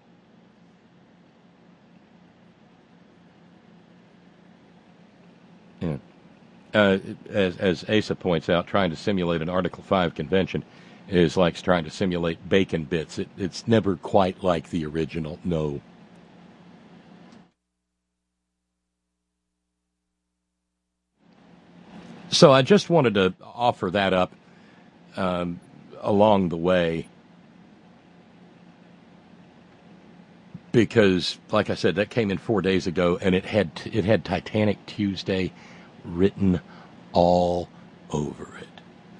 Yeah. As Asa points out, trying to simulate an Article 5 convention is like trying to simulate bacon bits. It's never quite like the original, no. So I just wanted to offer that up along the way because, like I said, that came in 4 days ago, and it had Titanic Tuesday written all over it.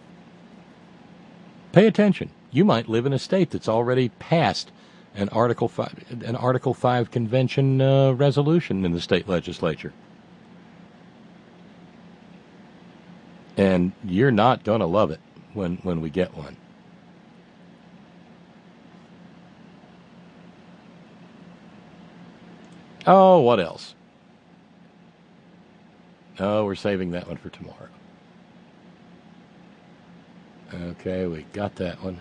Pay attention. You might live in a state that's already passed an Article 5 convention resolution in the state legislature. And you're not going to love it when we get one. Oh, what else? Oh, we're saving that one for tomorrow. Okay, we got that one.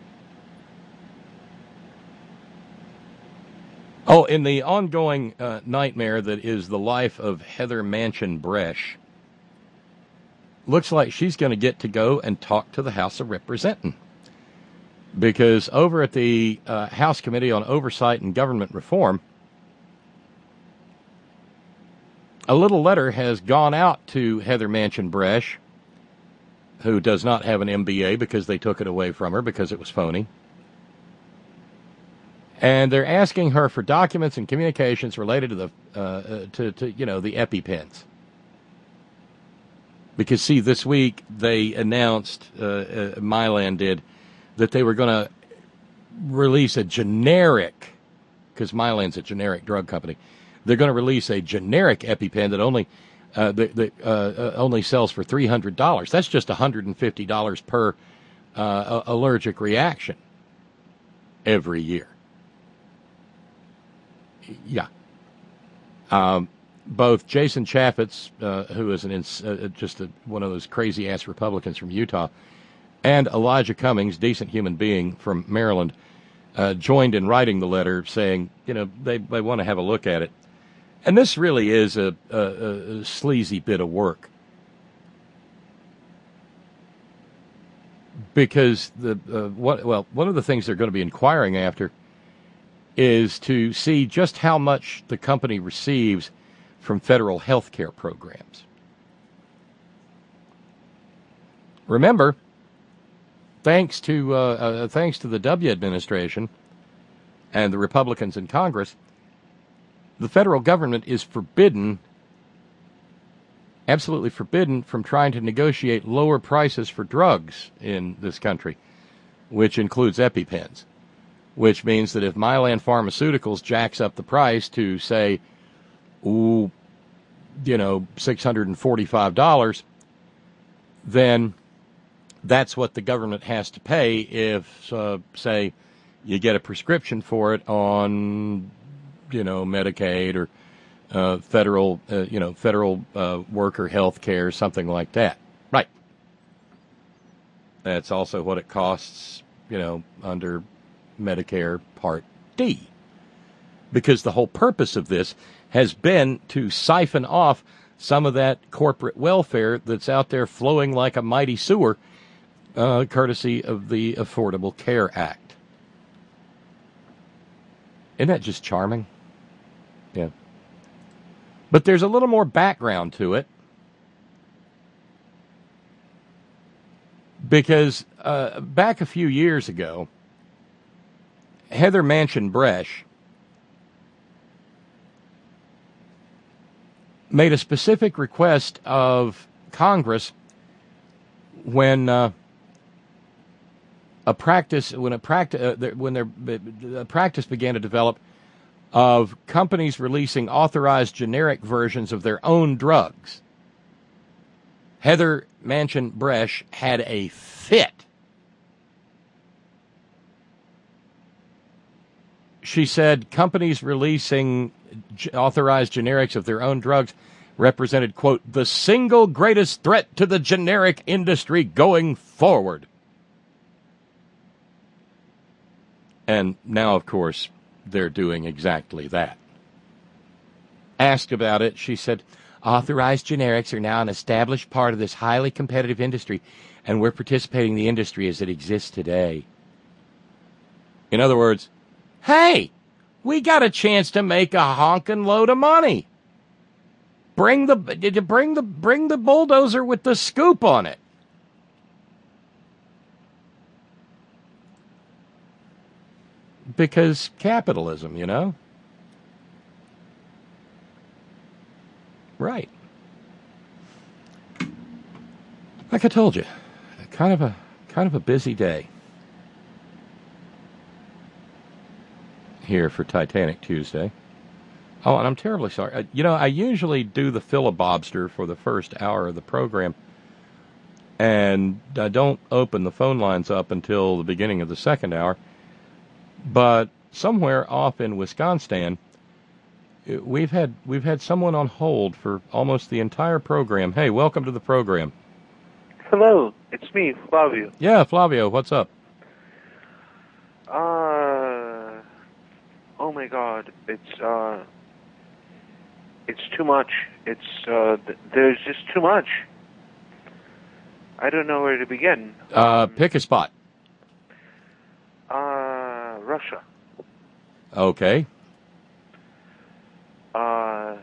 Oh, in the ongoing nightmare that is the life of Heather Manchin Bresch, looks like she's going to get to go and talk to the House of Representatives. Because over at the House Committee on Oversight and Government Reform, a little letter has gone out to Heather Manchin Bresch, who does not have an MBA because they took it away from her because it was phony. And they're asking her for documents and communications related to the EpiPens. Because, see, this week they announced, Mylan did, that they were going to release a generic, because Mylan's a generic drug company, they're going to release a generic EpiPen that only sells for $300. That's just $150 per allergic reaction every year. Yeah. Both Jason Chaffetz, who is one of those crazy-ass Republicans from Utah, and Elijah Cummings, decent human being from Maryland, joined in writing the letter saying, they want to have a look at it. And this really is a sleazy bit of work. Because one of the things they're going to be inquiring after is to see just how much the company receives from federal health care programs. Remember, thanks to the W administration and the Republicans in Congress, the federal government is absolutely forbidden from trying to negotiate lower prices for drugs in this country, which includes EpiPens, which means that if Mylan Pharmaceuticals jacks up the price to, say, $645, then that's what the government has to pay if, say, you get a prescription for it on, Medicaid or federal worker health care, something like that. Right. That's also what it costs, under Medicare Part D. Because the whole purpose of this has been to siphon off some of that corporate welfare that's out there flowing like a mighty sewer, courtesy of the Affordable Care Act. Isn't that just charming? Yeah. But there's a little more background to it. Because back a few years ago, Heather Manchin Bresch made a specific request of Congress when a practice began to develop of companies releasing authorized generic versions of their own drugs. Heather Manchin-Bresch had a fit. She said companies releasing authorized generics of their own drugs represented, quote, the single greatest threat to the generic industry going forward. And now, of course, they're doing exactly that. Asked about it, she said, authorized generics are now an established part of this highly competitive industry, and we're participating in the industry as it exists today. In other words, hey, we got a chance to make a honking load of money. Bring the bulldozer with the scoop on it. Because capitalism, you know? Right. Like I told you, kind of a busy day here for Titanic Tuesday. Oh, and I'm terribly sorry. I usually do the filibobster for the first hour of the program, and I don't open the phone lines up until the beginning of the second hour. But somewhere off in Wisconsin, we've had someone on hold for almost the entire program. Hey, welcome to the program. Hello, it's me, Flavio. Yeah, Flavio, what's up? Oh my God, it's too much. There's just too much. I don't know where to begin. Pick a spot. Russia. Okay. Can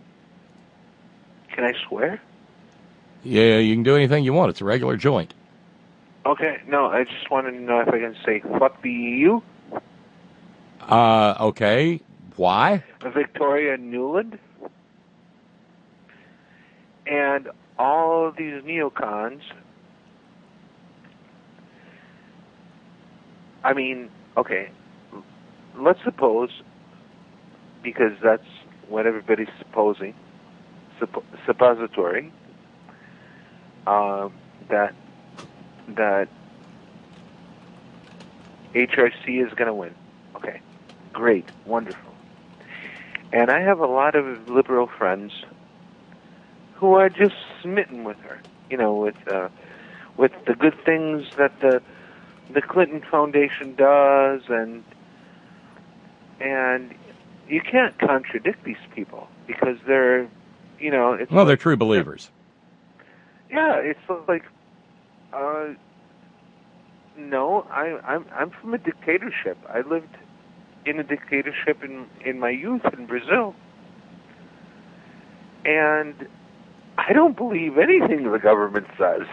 I swear? Yeah, you can do anything you want. It's a regular joint. Okay, no, I just wanted to know if I can say fuck the EU. Okay. Why? Victoria Nuland. And all of these neocons. I mean, okay, let's suppose, because that's what everybody's supposing, suppository, that HRC is going to win. Okay, great, wonderful. And I have a lot of liberal friends who are just smitten with her, with the good things that the Clinton Foundation does, and you can't contradict these people because they're, they're true believers. Yeah, it's like, no, I'm from a dictatorship. I lived in a dictatorship in my youth in Brazil, and I don't believe anything the government says.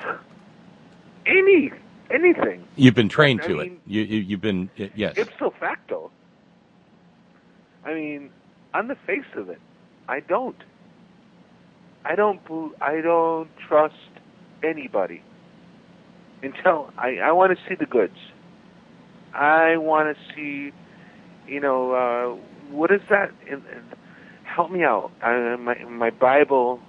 Anything. You've been trained to it. You've been, yes. Ipso facto. I mean, on the face of it, I don't trust anybody until I want to see the goods. I want to see, what is that? Help me out. My Bible.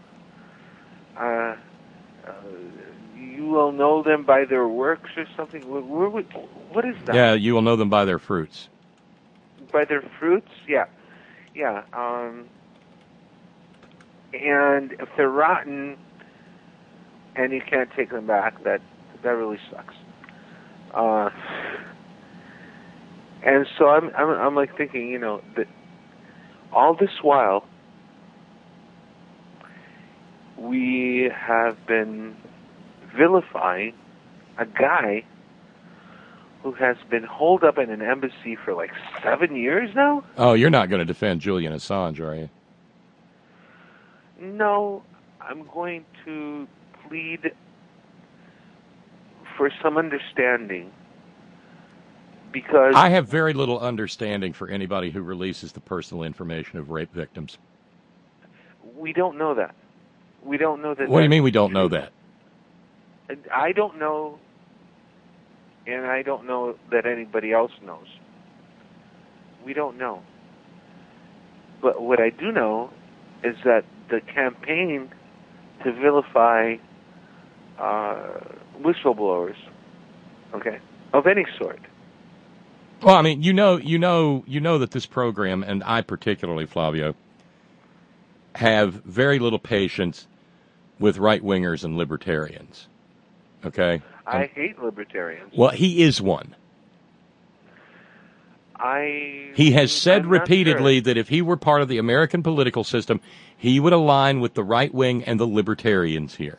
You will know them by their works or something. What is that? Yeah, you will know them by their fruits. By their fruits? Yeah. And if they're rotten and you can't take them back, that really sucks. And so I'm like thinking, that all this while we have been vilifying a guy who has been holed up in an embassy for like 7 years now? Oh, you're not going to defend Julian Assange, are you? No, I'm going to plead for some understanding, because I have very little understanding for anybody who releases the personal information of rape victims. We don't know that. We don't know that. What do you mean we don't know that? I don't know, and I don't know that anybody else knows. We don't know. But what I do know is that the campaign to vilify whistleblowers, okay, of any sort. Well, I mean, you know that this program, and I particularly, Flavio, have very little patience with right-wingers and libertarians. Okay? I hate libertarians. Well, he is one. He has said repeatedly that if he were part of the American political system, he would align with the right wing and the libertarians here.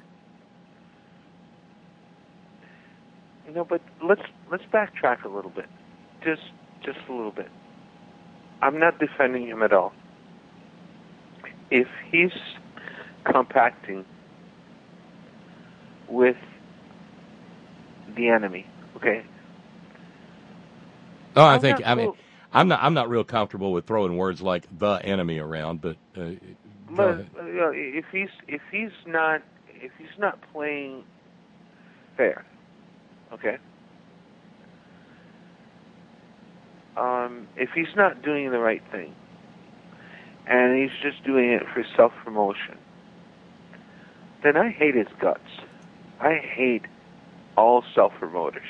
No, but let's backtrack a little bit, just a little bit. I'm not defending him at all. If he's compacting with the enemy, okay. Oh, I'm not real comfortable with throwing words like the enemy around, but if he's not playing fair, okay. If he's not doing the right thing, and he's just doing it for self-promotion, then I hate his guts. I hate all self-promoters.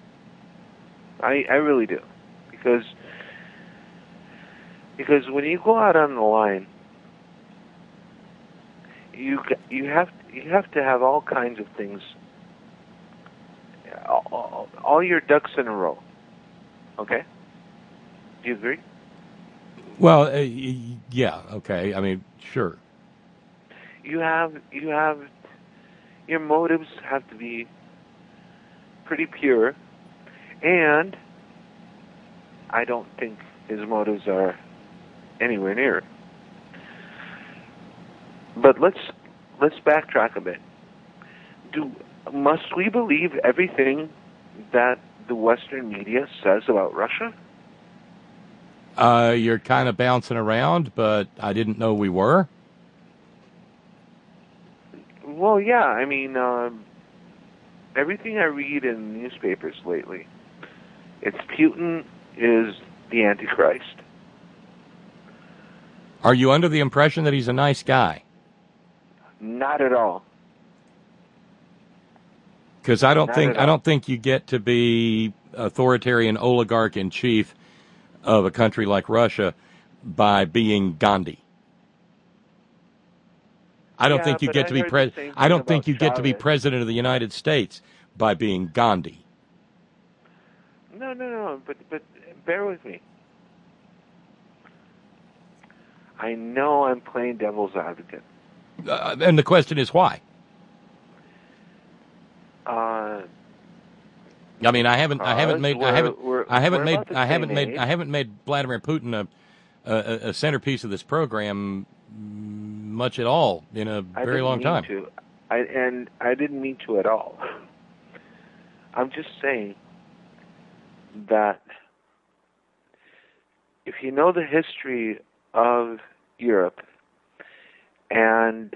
I really do. Because when you go out on the line, you have to have all kinds of things, all your ducks in a row. Okay? Do you agree? Well, yeah, okay. I mean, sure. You have your motives have to be pretty pure, and I don't think his motives are anywhere near. But let's backtrack a bit. Must we believe everything that the Western media says about Russia? You're kind of bouncing around, but I didn't know we were. Well, yeah. I mean, everything I read in newspapers lately, it's Putin is the Antichrist. Are you under the impression that he's a nice guy? Not at all. Because I don't think you get to be authoritarian oligarch in chief of a country like Russia by being Gandhi. I don't think you get to be I don't think you get to be president of the United States by being Gandhi. No. But bear with me. I know I'm playing devil's advocate. And the question is why? I mean, I haven't made Vladimir Putin a centerpiece of this program much at all in a very long time. I didn't mean to at all. I'm just saying that if you know the history of Europe and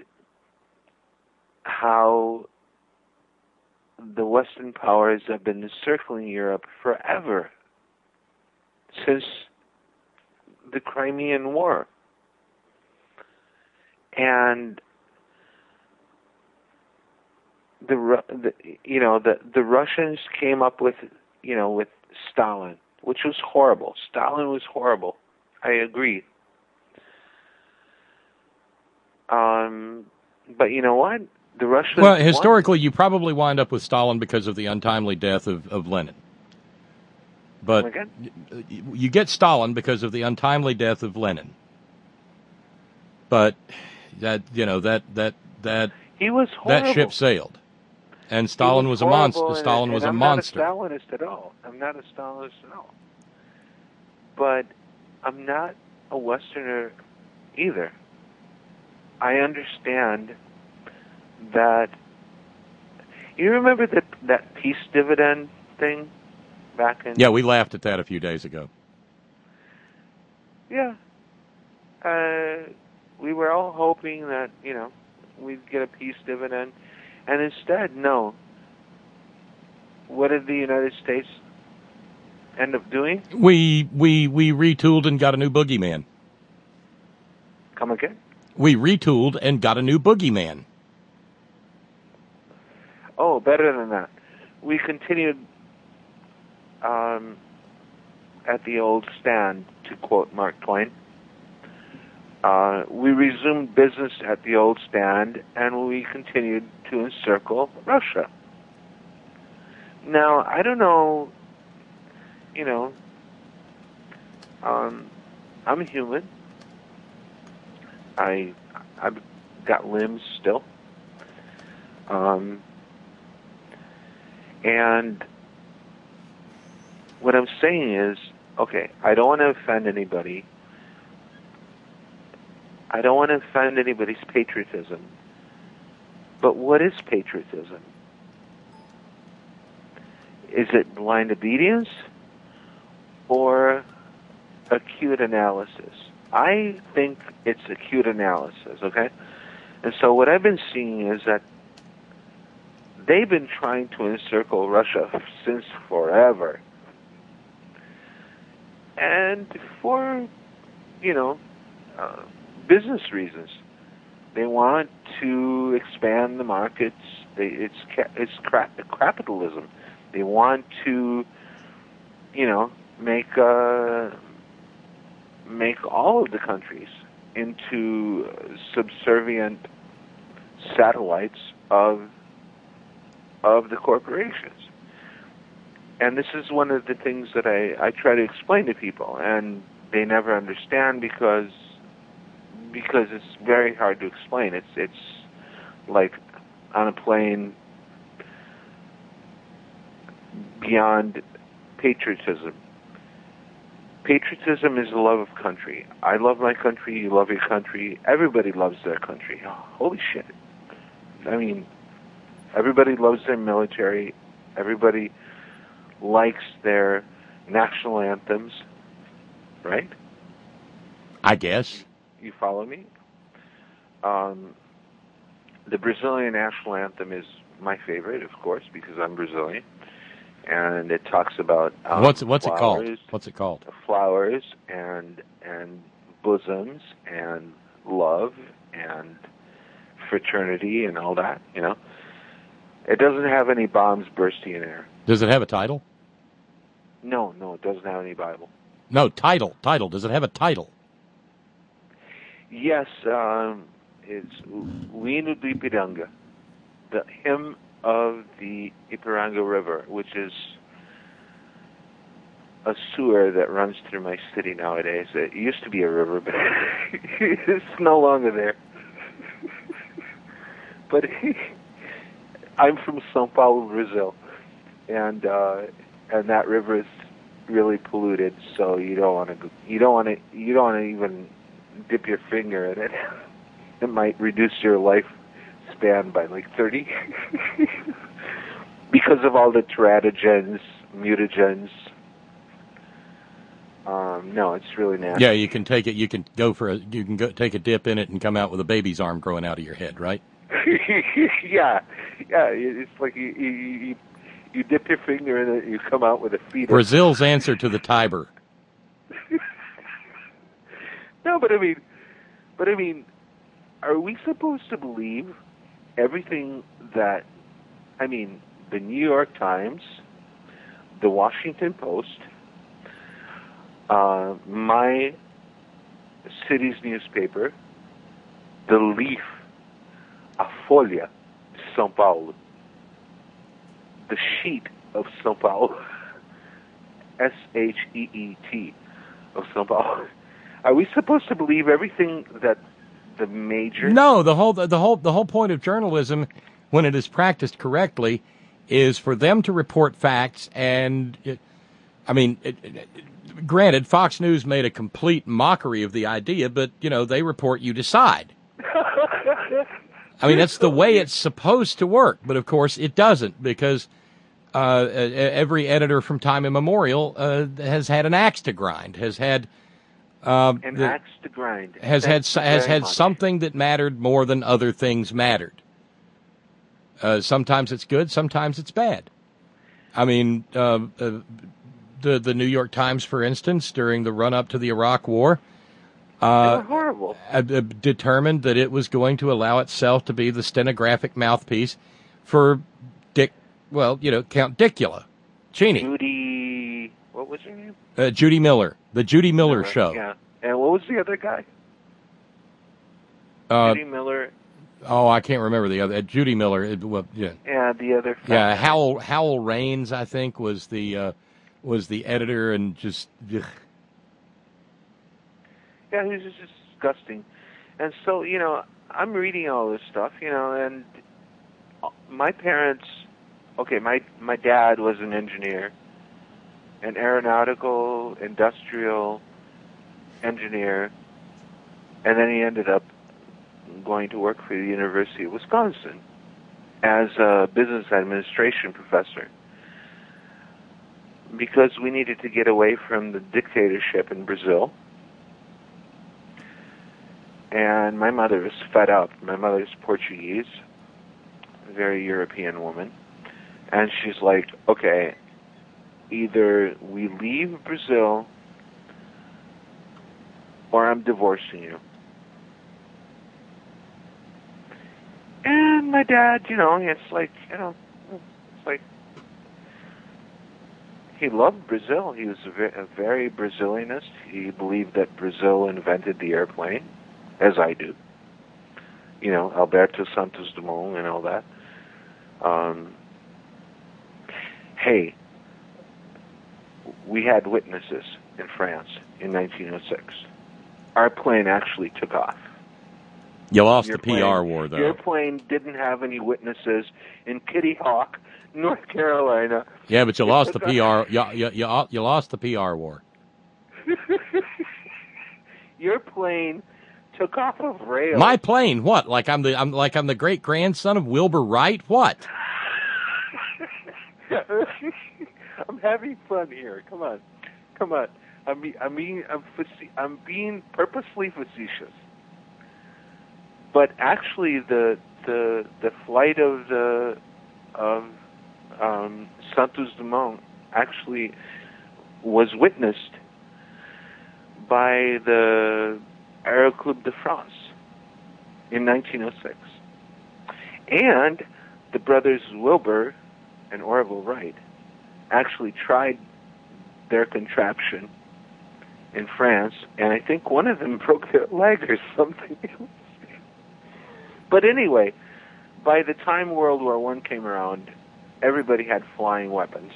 how the Western powers have been encircling Europe forever, since the Crimean War. And the Russians came up with Stalin, which was horrible. Stalin was horrible. I agree. But you know what? The Russians. Well, historically, you probably wind up with Stalin because of the untimely death of Lenin. But you get Stalin because of the untimely death of Lenin. But that he was horrible. That ship sailed, and Stalin was a monster. Stalin was a monster. I'm not a Stalinist at all. But I'm not a Westerner either. I understand that. You remember that peace dividend thing back in? Yeah, we laughed at that a few days ago. Yeah. We were all hoping that, we'd get a peace dividend. And instead, no. What did the United States end up doing? We retooled and got a new boogeyman. Come again? We retooled and got a new boogeyman. Oh, better than that. We continued at the old stand, to quote Mark Twain. We resumed business at the old stand, and we continued to encircle Russia. Now, I don't know, I'm a human. I've got limbs still. And what I'm saying is, okay, I don't want to offend anybody. I don't want to offend anybody's patriotism. But what is patriotism? Is it blind obedience or acute analysis? I think it's acute analysis, okay? And so what I've been seeing is that they've been trying to encircle Russia since forever. And for, business reasons. They want to expand the markets. It's capitalism. They want to, make all of the countries into subservient satellites of the corporations. And this is one of the things that I try to explain to people, and they never understand because it's very hard to explain. It's like on a plane beyond patriotism. Patriotism is the love of country. I love my country, you love your country, everybody loves their country. Oh, holy shit. I mean, everybody loves their military, everybody likes their national anthems, right? I guess. You follow me? The Brazilian national anthem is my favorite, of course, because I'm Brazilian. And it talks about what's flowers, it called? What's it called? Flowers and bosoms and love and fraternity and all that, It doesn't have any bombs bursting in air. Does it have a title? No, it doesn't have any Bible. No, title. Does it have a title? Yes, it's O Hino do Ipiranga, the hymn of the Ipiranga River, which is a sewer that runs through my city nowadays. It used to be a river, but it's no longer there. But I'm from São Paulo, Brazil, and that river is really polluted. So you don't want to even dip your finger in it. It might reduce your lifespan by like 30 because of all the teratogens, mutagens. No, it's really nasty. Yeah, you can take it. You can go take a dip in it and come out with a baby's arm growing out of your head, right? yeah. It's like you dip your finger in it, and you come out with a fetus. Brazil's answer to the Tiber. No, but I mean, are we supposed to believe everything that, the New York Times, the Washington Post, my city's newspaper, the Leaf, a Folha de São Paulo, the Sheet of São Paulo, SHEET of São Paulo? Are we supposed to believe everything that the major? No, the whole point of journalism, when it is practiced correctly, is for them to report facts. And granted, Fox News made a complete mockery of the idea, but they report, you decide. That's the way it's supposed to work, but of course it doesn't, because every editor from time immemorial has had an axe to grind, has had axe to grind. Has had something that mattered more than other things mattered. Sometimes it's good, sometimes it's bad. The New York Times, for instance, during the run-up to the Iraq War, they were horrible. Determined that it was going to allow itself to be the stenographic mouthpiece for Well, Count Dicula, Cheney. Judy, what was her name? Judy Miller, the Judy Miller Show. Yeah. And what was the other guy? Judy Miller. Oh, I can't remember the other. Judy Miller. Yeah, the other. Yeah, Howell Raines, I think, was the editor, and just. Ugh. Yeah, he was just disgusting. And so, I'm reading all this stuff, and my parents. Okay, my dad was an engineer, an aeronautical, industrial engineer, and then he ended up going to work for the University of Wisconsin as a business administration professor because we needed to get away from the dictatorship in Brazil. And my mother was fed up. My mother's Portuguese, a very European woman. And she's like, okay, either we leave Brazil or I'm divorcing you. And my dad, it's like he loved Brazil. He was a very Brazilianist. He believed that Brazil invented the airplane, as I do. Alberto Santos Dumont and all that. Hey, we had witnesses in France in 1906. Our plane actually took off. You lost the PR war, though. Your plane didn't have any witnesses in Kitty Hawk, North Carolina. Yeah, but you lost the PR. You lost the PR war. Your plane took off of rails. My plane? What? Like I'm the great grandson of Wilbur Wright? What? I'm having fun here. Come on. I'm being purposely facetious. But actually, the flight of Santos Dumont actually was witnessed by the Aero Club de France in 1906, and the brothers Wilbur and Orville Wright actually tried their contraption in France, and I think one of them broke their leg or something. But anyway, by the time World War I came around, everybody had flying weapons,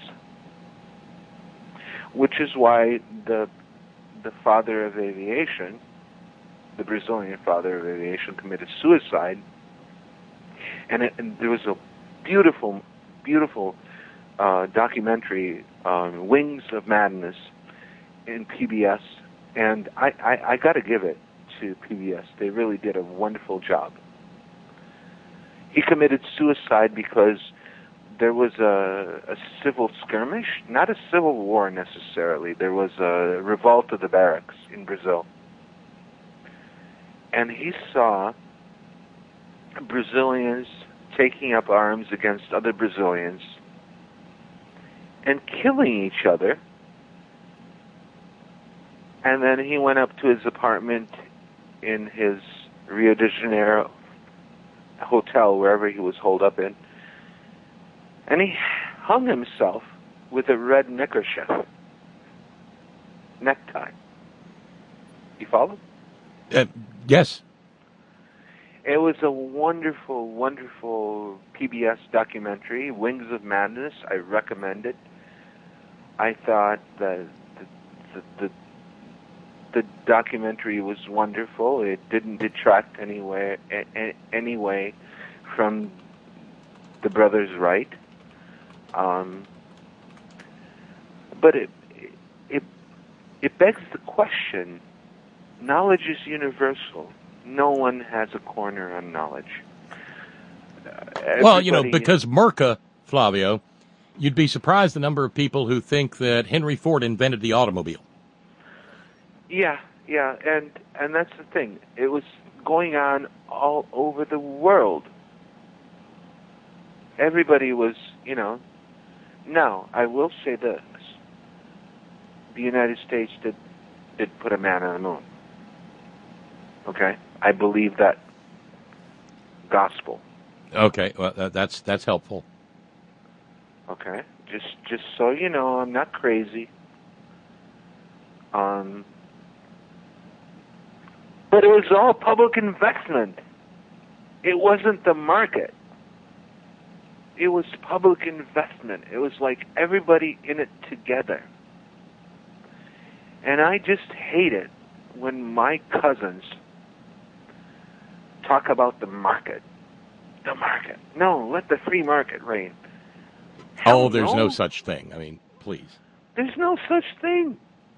which is why the father of aviation, the Brazilian father of aviation, committed suicide. And there was a beautiful, beautiful documentary, Wings of Madness, in PBS, and I got to give it to PBS. They really did a wonderful job. He committed suicide because there was a civil skirmish, not a civil war necessarily. There was a revolt of the barracks in Brazil. And he saw Brazilians taking up arms against other Brazilians and killing each other. And then he went up to his apartment in his Rio de Janeiro hotel, wherever he was holed up in, and he hung himself with a red necktie. You follow? Yes. It was a wonderful, wonderful PBS documentary, Wings of Madness. I recommend it. I thought that the documentary was wonderful. It didn't detract any way from the brothers Wright. But it begs the question, knowledge is universal. No one has a corner on knowledge. Well, because Merca, Flavio, you'd be surprised the number of people who think that Henry Ford invented the automobile. Yeah, and that's the thing. It was going on all over the world. Everybody was, Now, I will say this. The United States did put a man on the moon. Okay? I believe that gospel. Okay, well, that's helpful. Okay, just so you know, I'm not crazy. But it was all public investment. It wasn't the market. It was public investment. It was like everybody in it together. And I just hate it when my cousins talk about the market. The market. No, let the free market reign. Oh, there's no such thing. I mean, please. There's no such thing.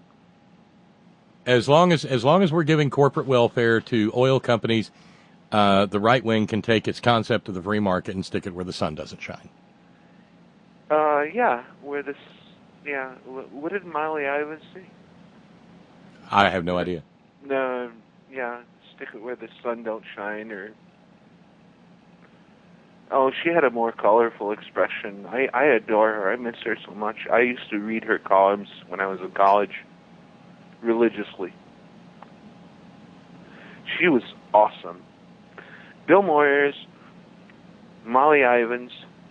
As long as we're giving corporate welfare to oil companies, the right wing can take its concept of the free market and stick it where the sun doesn't shine. Yeah, where this, yeah. What did Miley Ivins say? I have no idea. No, yeah, stick it where the sun don't shine, or. Oh, she had a more colorful expression. I adore her. I miss her so much. I used to read her columns when I was in college, religiously. She was awesome. Bill Moyers, Molly Ivins,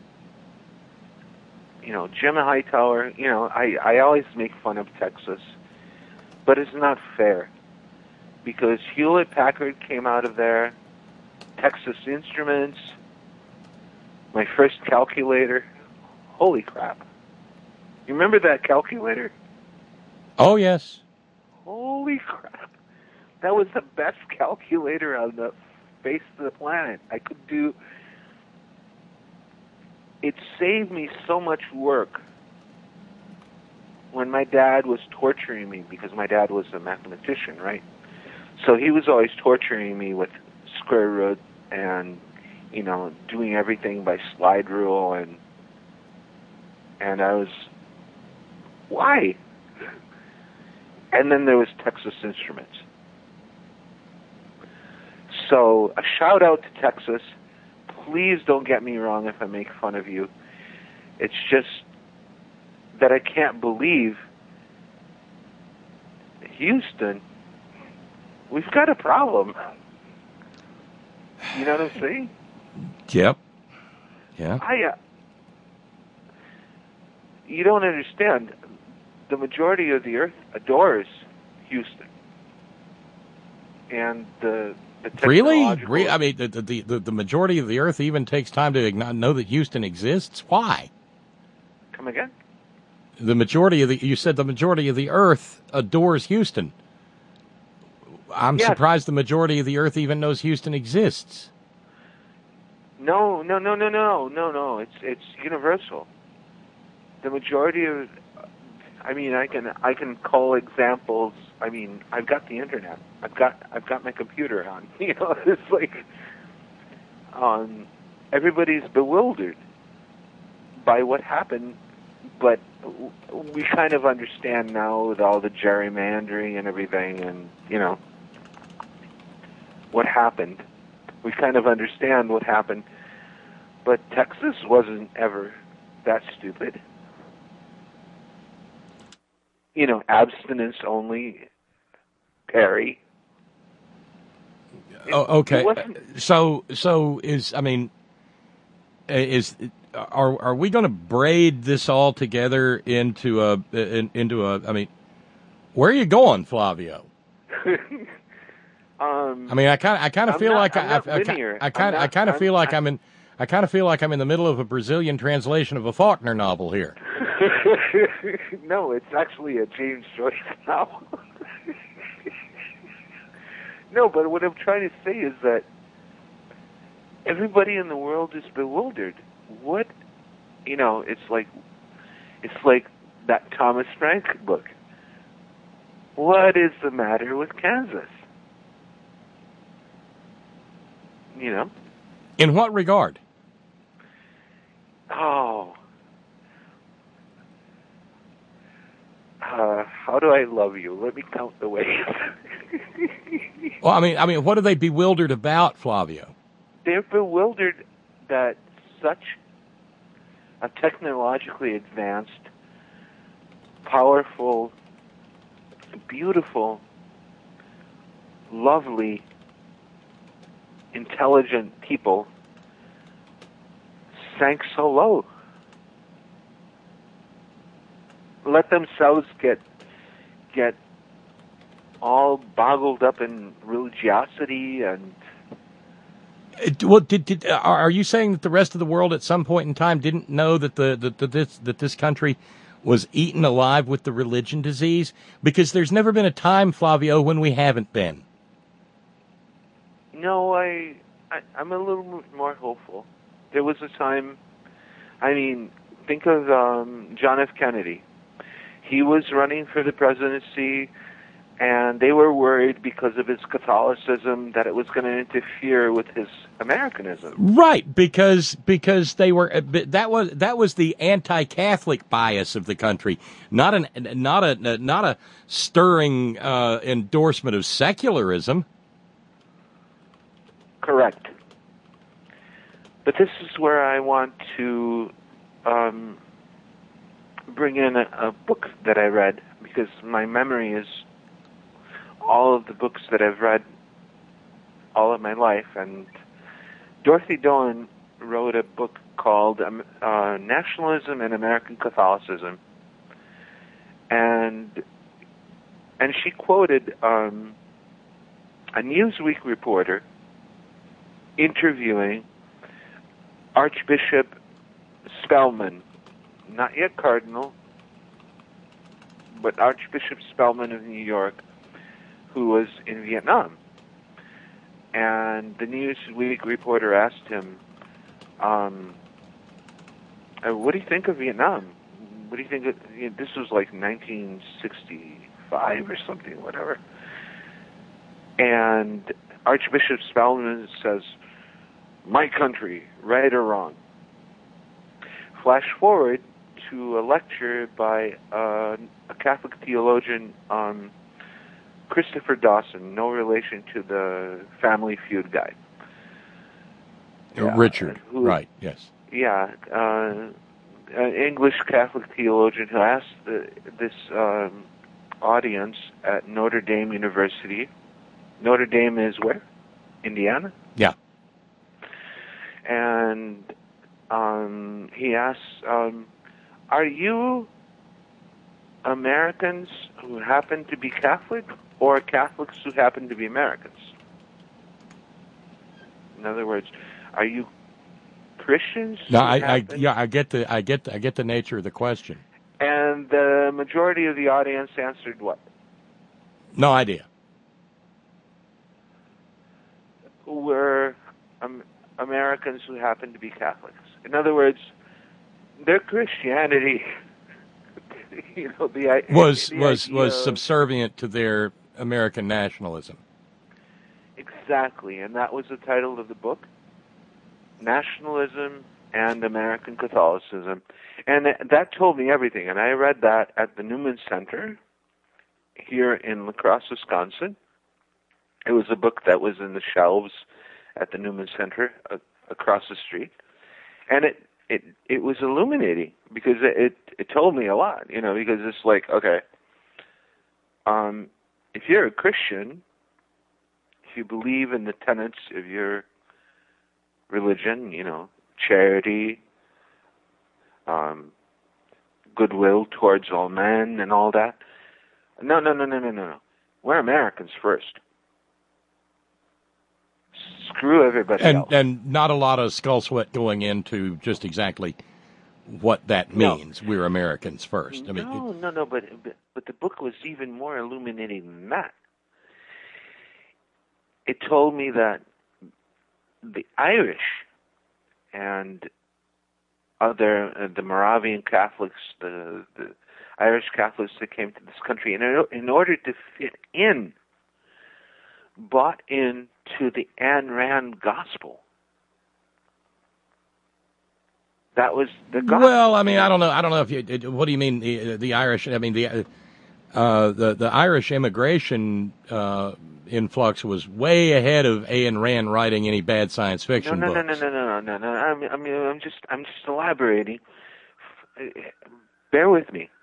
Jim Hightower. I always make fun of Texas, but it's not fair because Hewlett-Packard came out of there, Texas Instruments, my first calculator. Holy crap. You remember that calculator? Oh, yes. Holy crap. That was the best calculator on the face of the planet. It saved me so much work when my dad was torturing me, because my dad was a mathematician, right? So he was always torturing me with square root and, doing everything by slide rule, and I was, why? And then there was Texas Instruments. So a shout out to Texas. Please don't get me wrong if I make fun of you. It's just that I can't believe Houston, we've got a problem. You know what I'm saying? Yep. Yeah. You don't understand. The majority of the earth adores Houston. And the really? I mean, the majority of the earth even takes time to know that Houston exists? Why? Come again? You said the majority of the earth adores Houston. I'm surprised the majority of the earth even knows Houston exists. No. It's universal. The majority of, I can call examples. I've got the internet. I've got my computer on. It's like, everybody's bewildered by what happened, but we kind of understand now with all the gerrymandering and everything, and what happened. We kind of understand what happened, but Texas wasn't ever that stupid. Abstinence only, Perry. Okay. So are we going to braid this all together into a? Where are you going, Flavio? I kind of feel like I'm in the middle of a Brazilian translation of a Faulkner novel here. No, it's actually a James Joyce novel. No, but what I'm trying to say is that everybody in the world is bewildered. What, it's like that Thomas Frank book. What is the matter with Kansas? In what regard? Oh. How do I love you? Let me count the ways. Well, what are they bewildered about, Flavio? They're bewildered that such a technologically advanced, powerful, beautiful, lovely, intelligent people sank so low. let themselves get all boggled up in religiosity and. Well, are you saying that the rest of the world at some point in time didn't know that that this country was eaten alive with the religion disease? Because there's never been a time, Flavio, when we haven't been. No, I'm a little more hopeful. There was a time. I mean, think of John F. Kennedy. He was running for the presidency, and they were worried because of his Catholicism that it was going to interfere with his Americanism. Right, because they were that was the anti-Catholic bias of the country, not a stirring endorsement of secularism. Correct. But this is where I want to bring in a book that I read, because my memory is all of the books that I've read all of my life. And Dorothy Doan wrote a book called Nationalism and American Catholicism. And she quoted a Newsweek reporter interviewing Archbishop Spellman, not yet Cardinal, but Archbishop Spellman of New York, who was in Vietnam. And the Newsweek reporter asked him, what do you think of Vietnam? What do you think of, this was like 1965 or something, whatever. And Archbishop Spellman says, "My country, right or wrong?" Flash forward to a lecture by a Catholic theologian, Christopher Dawson, no relation to the Family Feud guy. Richard, right, yes. Yeah, an English Catholic theologian who asked this audience at Notre Dame University. Notre Dame is where? Indiana? Yeah. And he asks, are you Americans who happen to be Catholic, or Catholics who happen to be Americans? In other words, are you Christians? No, I get the nature of the question. And the majority of the audience answered what? No idea. We're Americans who happen to be Catholics. In other words, their Christianity, was subservient to their American nationalism. Exactly, and that was the title of the book, Nationalism and American Catholicism. And that told me everything, and I read that at the Newman Center here in La Crosse, Wisconsin. It was a book that was in the shelves at the Newman Center across the street. And it was illuminating, because it told me a lot, because it's like, okay, if you're a Christian, if you believe in the tenets of your religion, charity, goodwill towards all men and all that. No. We're Americans first. Screw everybody else. And not a lot of skull sweat going into just exactly what that means. No. We're Americans first. I mean, no. But the book was even more illuminating than that. It told me that the Irish and the Moravian Catholics, the Irish Catholics that came to this country, in order to fit in, bought into the Ayn Rand gospel. That was the gospel. Well, I mean, I don't know if you. What do you mean the Irish? I mean the Irish immigration influx was way ahead of Ayn Rand writing any bad science fiction books. No. I'm just elaborating. Bear with me.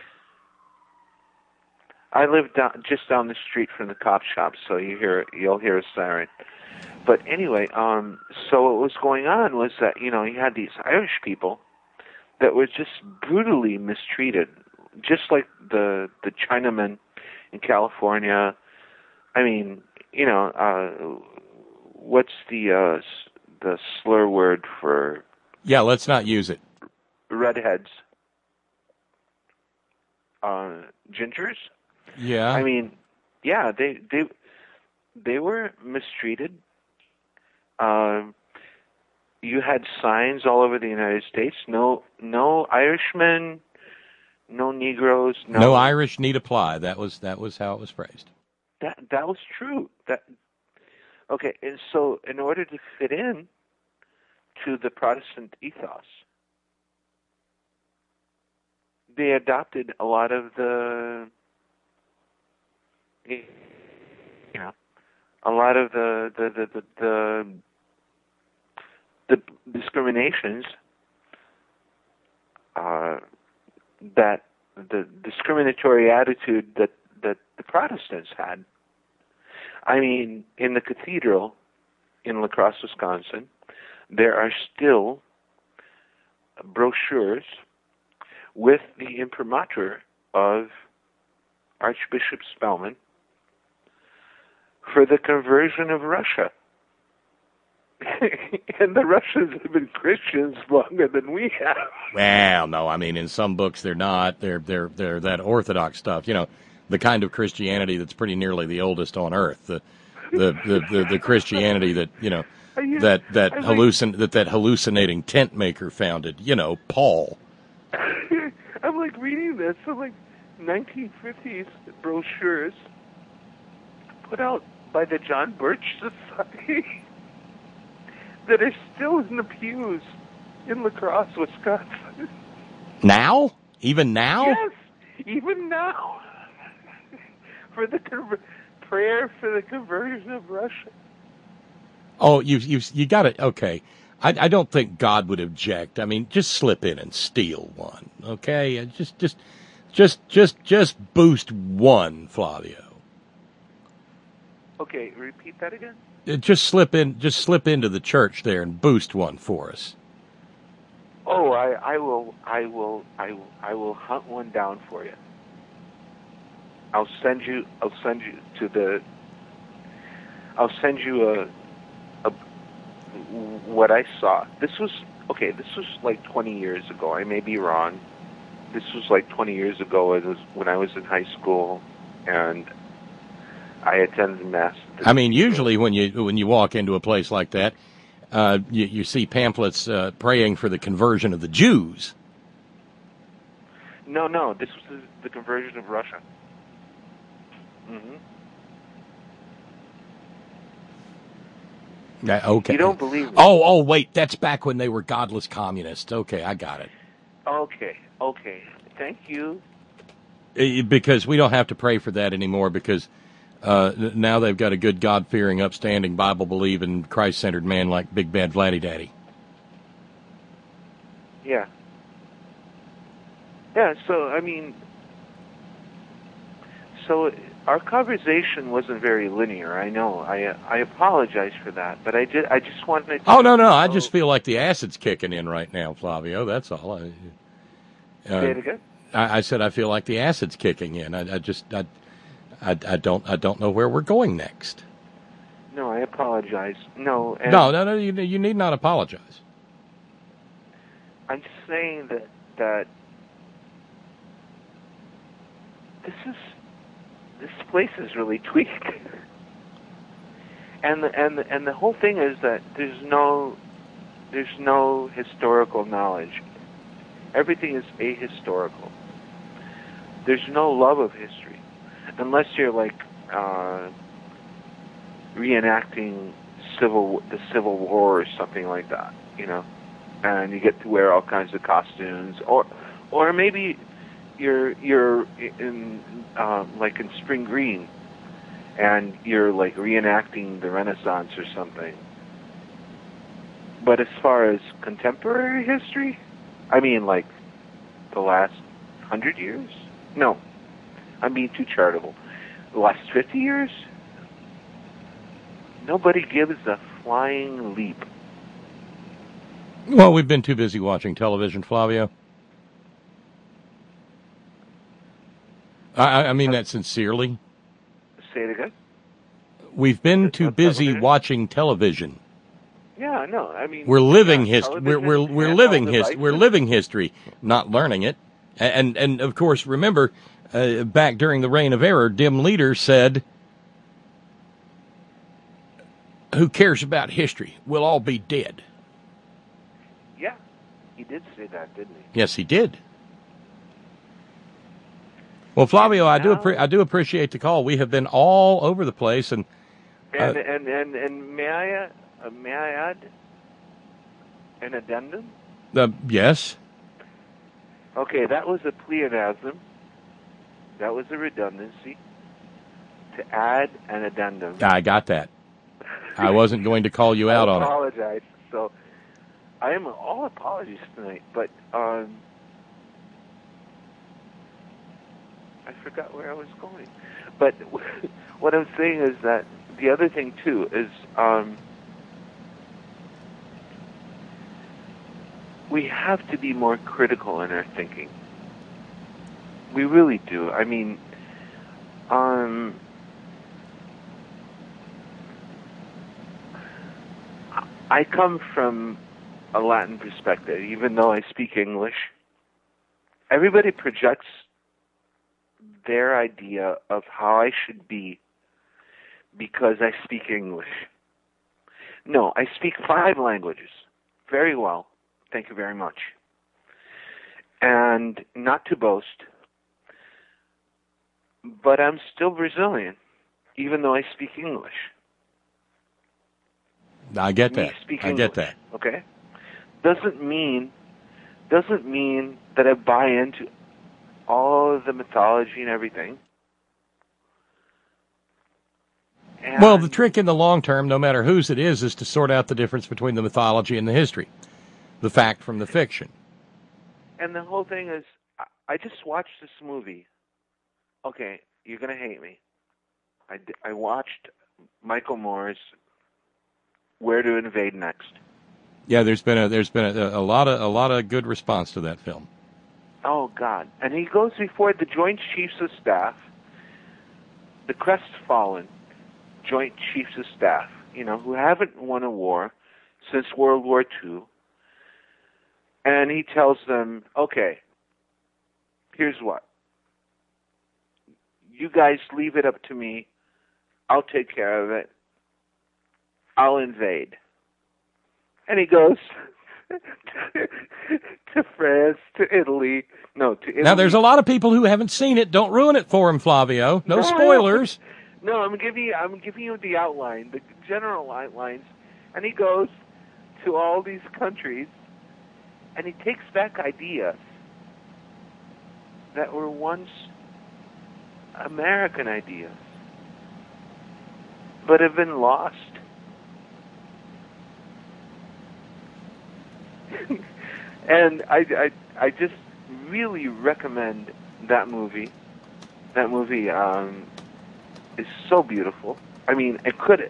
I live just down the street from the cop shop, so you'll hear a siren. But anyway, so what was going on was that you had these Irish people that were just brutally mistreated, just like the Chinamen in California. I mean, what's the slur word for? Yeah, let's not use it. Redheads. Gingers. Yeah. I mean, yeah, they were mistreated. You had signs all over the United States. No Irishmen, no Negroes. No Irish need apply. That was how it was phrased. That was true. Okay, and so in order to fit in to the Protestant ethos, they adopted a lot of the discriminations that the discriminatory attitude that the Protestants had. I mean, in the cathedral in La Crosse, Wisconsin, there are still brochures with the imprimatur of Archbishop Spellman for the conversion of Russia. And the Russians have been Christians longer than we have. Well, no, I mean, in some books they're not. They're that Orthodox stuff, the kind of Christianity that's pretty nearly the oldest on earth. The Christianity that that hallucinating tent maker founded. Paul. I'm like reading this. So like 1950s brochures put out by the John Birch Society that are still in the pews in La Crosse, Wisconsin. Now? Even now? Yes, even now. For the prayer for the conversion of Russia. Oh, you got it. Okay. I don't think God would object. I mean, just slip in and steal one. Okay? Just boost one, Flavio. Okay, repeat that again. Just slip into the church there and boost one for us. Oh, I will hunt one down for you. I'll send you what I saw. This was like 20 years ago. I may be wrong. This was like 20 years ago. It was when I was in high school, and I attended mass. I mean, usually when you walk into a place like that, you see pamphlets praying for the conversion of the Jews. No. This was the conversion of Russia. Mm-hmm. Okay. You don't believe me? Oh, wait. That's back when they were godless communists. Okay, I got it. Okay. Thank you. Because we don't have to pray for that anymore because now they've got a good God-fearing, upstanding, Bible-believing, Christ-centered man like Big Bad Vladdy Daddy. Yeah. Yeah, so, I mean... So, our conversation wasn't very linear, I know. I apologize for that, but I just wanted to... Oh, no, I just feel like the acid's kicking in right now, Flavio, that's all. Say it again? I said I feel like the acid's kicking in. I don't know where we're going next. No, I apologize. No. No. You need not apologize. I'm just saying that this place is really tweaked, and the whole thing is that there's no historical knowledge. Everything is ahistorical. There's no love of history, unless you're like reenacting the Civil War or something like that, and you get to wear all kinds of costumes, or maybe you're in like in Spring Green, and you're like reenacting the Renaissance or something. But as far as contemporary history, I mean like the last 100 years? No, I'm being too charitable. The last 50 years? Nobody gives a flying leap. Well, we've been too busy watching television, Flavio. I mean that sincerely. Say it again. We've been too busy watching television. Yeah, no, I mean We're living history. television, We're living handheld history. We're devices. living history, not learning it. And of course, remember, back during the Reign of Error, dim leader said, "Who cares about history? We'll all be dead." Yeah, he did say that, didn't he? Yes, he did. Well, Flavio, I do appreciate the call. We have been all over the place, and And may I add an addendum? Yes. Okay, that was a pleonasm. That was a redundancy. To add an addendum. I got that. I wasn't going to call you out on I it. apologize. So I am all apologies tonight, but I forgot where I was going. But what I'm saying is that the other thing too is we have to be more critical in our thinking. We really do. I mean, I come from a Latin perspective, even though I speak English. Everybody projects their idea of how I should be because I speak English. No, I speak 5 languages very well. Thank you very much. And not to boast, but I'm still Brazilian, even though I speak English. I get that. I get that. Okay? Doesn't mean that I buy into all of the mythology and everything. And Well, the trick in the long term, no matter whose it is to sort out the difference between the mythology and the history, the fact from the fiction. And the whole thing is, I just watched this movie. Okay, you're going to hate me. I watched Michael Moore's Where to Invade Next. Yeah, there's been a lot of good response to that film. Oh, God. And he goes before the Joint Chiefs of Staff, the crestfallen Joint Chiefs of Staff, who haven't won a war since World War II. And he tells them, okay, here's what. You guys leave it up to me. I'll take care of it. I'll invade. And he goes to France, to Italy. No, to Italy. Now, there's a lot of people who haven't seen it. Don't ruin it for them, Flavio. No spoilers. No, I'm giving you the outline, the general outlines. And he goes to all these countries, and he takes back ideas that were once American ideas, but have been lost. And I just really recommend that movie. That movie is so beautiful. I mean, it could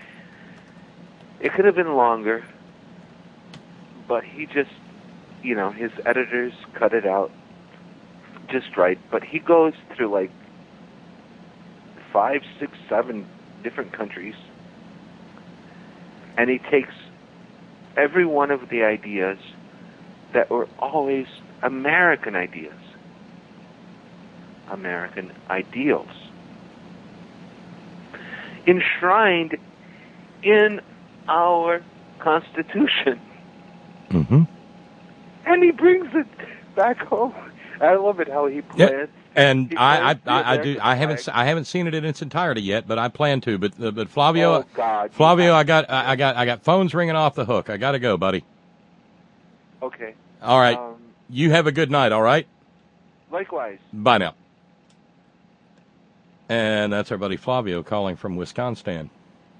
have been longer, but he just, his editors cut it out just right. But he goes through like 5, 6, 7 different countries, and he takes every one of the ideas that were always American ideas, American ideals, enshrined in our Constitution. Mm-hmm. And he brings it back home. I love it how he plans. Yeah. And I haven't seen it in its entirety yet, but I plan to. But Flavio, oh, God, Flavio, I got phones ringing off the hook. I got to go, buddy. Okay. All right. You have a good night. All right. Likewise. Bye now. And that's our buddy Flavio calling from Wisconsin.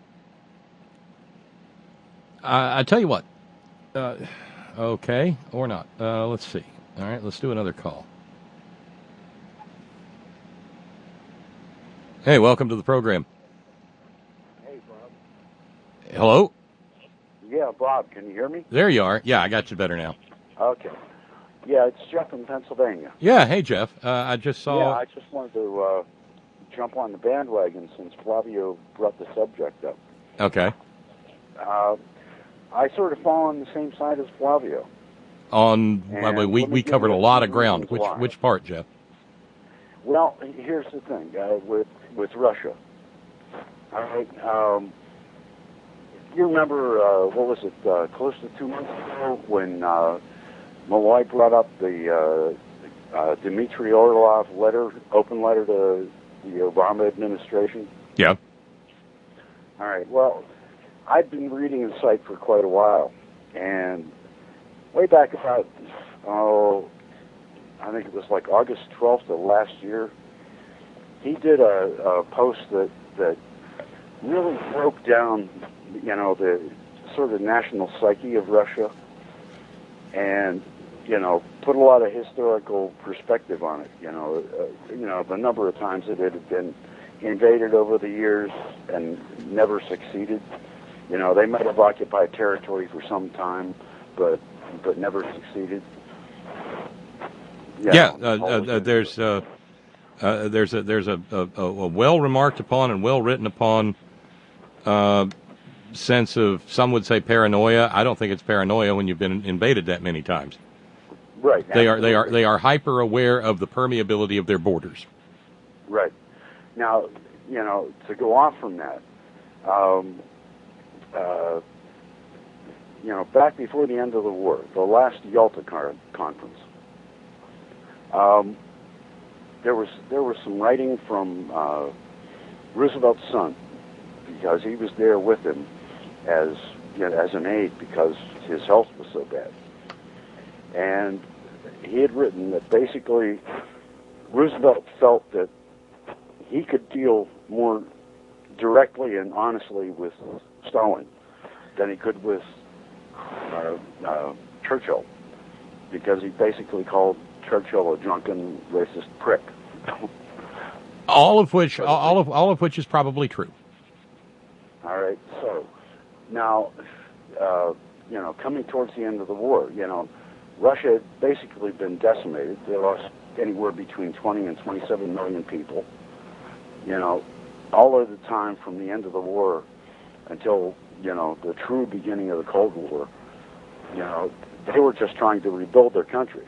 I tell you what. Okay, or not. Let's see. All right, let's do another call. Hey, welcome to the program. Hey, Bob. Hello? Yeah, Bob, can you hear me? There you are. Yeah, I got you better now. Okay. Yeah, it's Jeff in Pennsylvania. Yeah, hey, Jeff. I just saw... Yeah, I just wanted to jump on the bandwagon since Flavio brought the subject up. Okay. I sort of fall on the same side as Flavio. We covered a lot of ground. Which part, Jeff? Well, here's the thing with Russia. All right. You remember, what was it, close to 2 months ago when Malloy brought up the Dmitry Orlov open letter to the Obama administration? Yeah. All right. Well, I've been reading his site for quite a while, and way back about, I think it was like August 12th of last year, he did a post that really broke down, the sort of national psyche of Russia, and put a lot of historical perspective on it. The number of times that it had been invaded over the years and never succeeded. They might have occupied territory for some time, but never succeeded. There's a well remarked upon and well written upon sense of, some would say, paranoia. I don't think it's paranoia when you've been invaded that many times. Right. They are hyper aware of the permeability of their borders. Right. Now, to go off from that, back before the end of the war, the last Yalta conference, there was some writing from Roosevelt's son, because he was there with him as an aide because his health was so bad. And he had written that basically Roosevelt felt that he could deal more directly and honestly with Stalin than he could with Churchill, because he basically called Churchill a drunken, racist prick. All of which is probably true. All right. So now, coming towards the end of the war, Russia had basically been decimated. They lost anywhere between 20 and 27 million people. All of the time from the end of the war until, the true beginning of the Cold War, they were just trying to rebuild their country.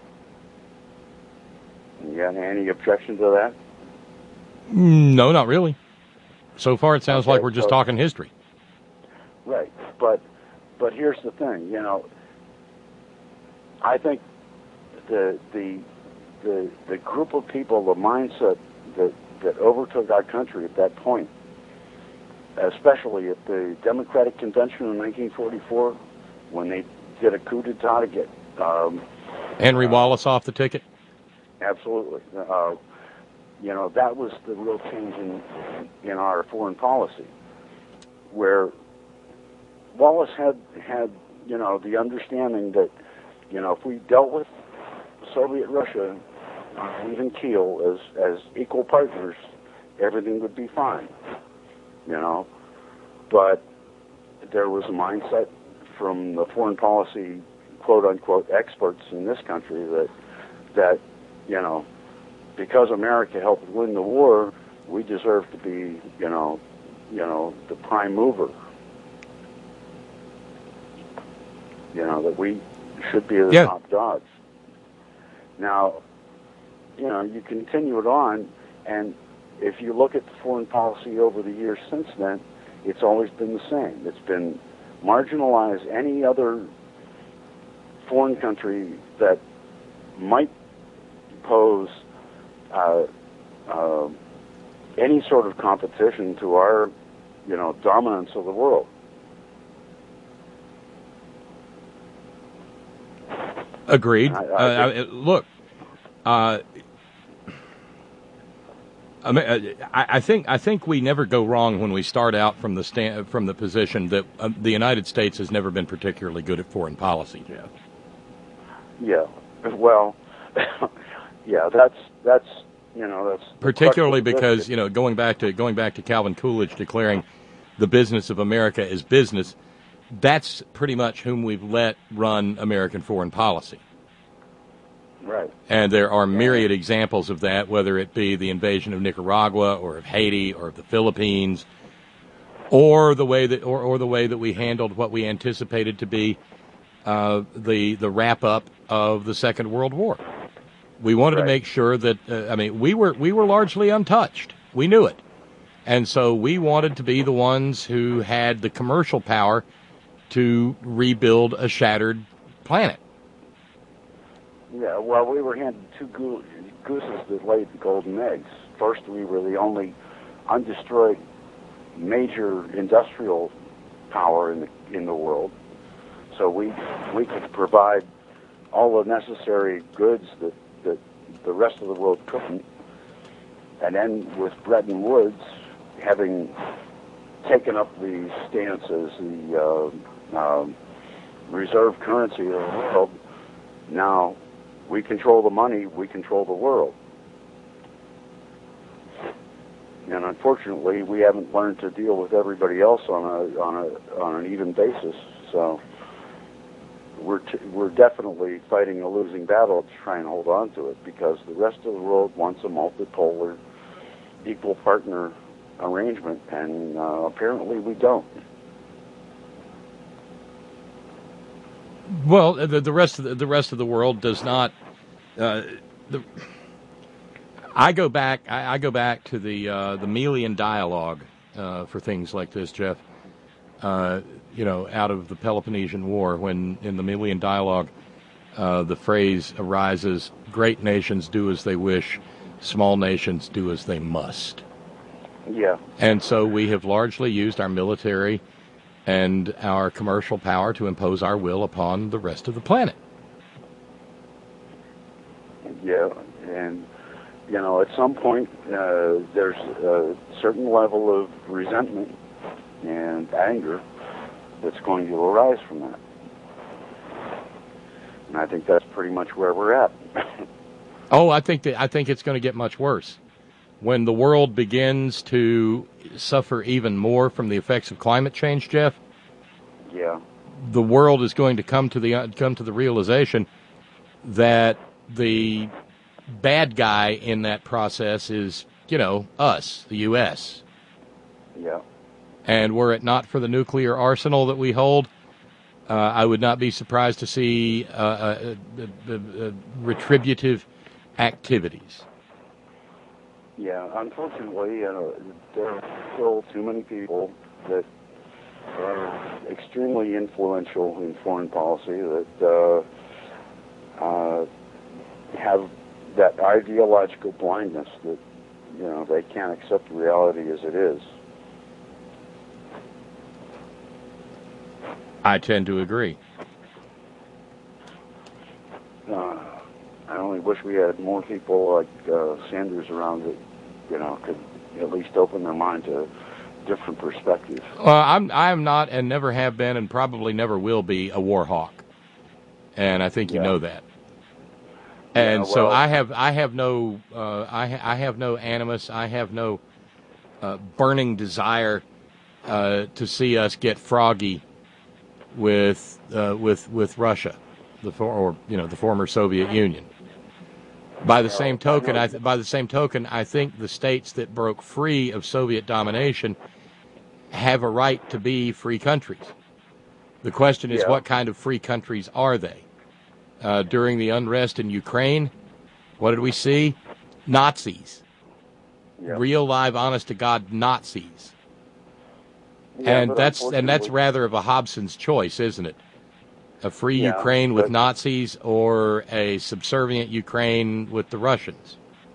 You got any objection to that? No, not really. So far, it sounds like we're just talking history. Right, but here's the thing. I think the group of people, the mindset that overtook our country at that point, especially at the Democratic Convention in 1944, when they did a coup d'etat to get Henry Wallace off the ticket. Absolutely. That was the real change in our foreign policy, where Wallace had the understanding that, if we dealt with Soviet Russia on even keel as equal partners, everything would be fine. But there was a mindset from the foreign policy, quote unquote, experts in this country that because America helped win the war, we deserve to be, the prime mover. That we should be the top dogs. Now, you continue it on, and if you look at the foreign policy over the years since then, it's always been the same. It's been marginalize any other foreign country that might pose any sort of competition to our, dominance of the world. Agreed. Look, I think we never go wrong when we start out from the position that the United States has never been particularly good at foreign policy, Jeff. Yeah. Well, yeah. That's particularly because going back to Calvin Coolidge declaring the business of America is business. That's pretty much whom we've let run American foreign policy. Right. And there are myriad examples of that, whether it be the invasion of Nicaragua or of Haiti or of the Philippines, or the way that or the way that we handled what we anticipated to be the wrap up of the Second World War. We wanted to make sure that we were largely untouched. We knew it. And so we wanted to be the ones who had the commercial power to rebuild a shattered planet. Yeah, well, we were handed two gooses that laid the golden eggs. First, we were the only undestroyed major industrial power in the world, so we could provide all the necessary goods that the rest of the world couldn't. And then with Bretton Woods having taken up the stance as the reserve currency of the world, now we control the money, we control the world. And unfortunately, we haven't learned to deal with everybody else on an even basis. So we're definitely fighting a losing battle to try and hold on to it, because the rest of the world wants a multipolar, equal partner arrangement, and apparently we don't. Well, the rest of the world does not. I go back to the Melian dialogue for things like this, Jeff. Out of the Peloponnesian War, when in the Melian dialogue, the phrase arises: "Great nations do as they wish, small nations do as they must." Yeah. And so we have largely used our military and our commercial power to impose our will upon the rest of the planet. Yeah, and at some point there's a certain level of resentment and anger that's going to arise from that. And I think that's pretty much where we're at. Oh, I think it's going to get much worse. When the world begins to suffer even more from the effects of climate change, Jeff, yeah, the world is going to come to the realization that the bad guy in that process is, us, the U.S. Yeah. And were it not for the nuclear arsenal that we hold, I would not be surprised to see retributive activities. Yeah, unfortunately, there are still too many people that are extremely influential in foreign policy that have that ideological blindness that, they can't accept reality as it is. I tend to agree. I only wish we had more people like Sanders around that, could at least open their mind to different perspectives. I'm not, and never have been, and probably never will be, a war hawk, and I think you know that. And so I have no animus. I have no burning desire to see us get froggy with Russia, the former Soviet Union. By the same token, I think the states that broke free of Soviet domination have a right to be free countries. The question is, what kind of free countries are they? During the unrest in Ukraine, what did we see? Nazis. Real, live, honest-to-God Nazis. Yeah, and that's rather of a Hobson's choice, isn't it? A free Ukraine with Nazis, or a subservient Ukraine with the Russians?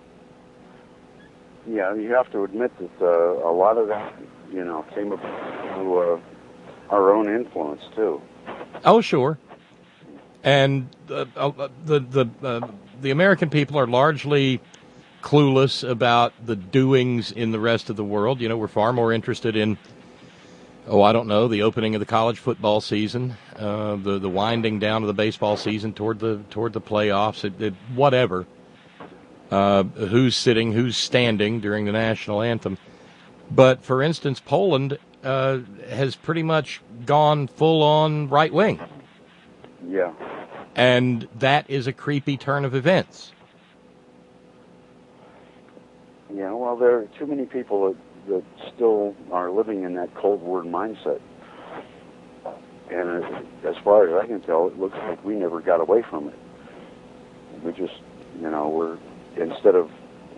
Yeah, you have to admit that a lot of that, came up through our own influence too. Oh, sure. And the American people are largely clueless about the doings in the rest of the world. We're far more interested in, the opening of the college football season, the winding down of the baseball season toward the playoffs, whatever. Who's sitting, who's standing during the national anthem. But, for instance, Poland has pretty much gone full-on right-wing. Yeah. And that is a creepy turn of events. Yeah, well, there are too many people that still are living in that Cold War mindset. And as far as I can tell, it looks like we never got away from it. We just, we're, instead of,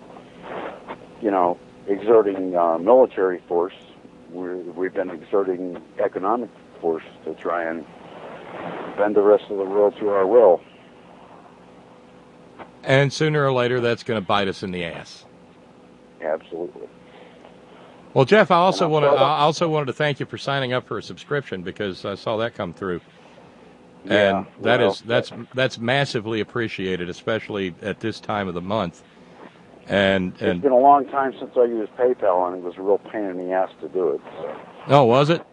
exerting military force, we've been exerting economic force to try and bend the rest of the world to our will. And sooner or later, that's going to bite us in the ass. Absolutely. Well, Jeff, I also wanted to thank you for signing up for a subscription, because I saw that come through. Yeah, and that's massively appreciated, especially at this time of the month. And it's been a long time since I used PayPal, and it was a real pain in the ass to do it. So. Oh, was it?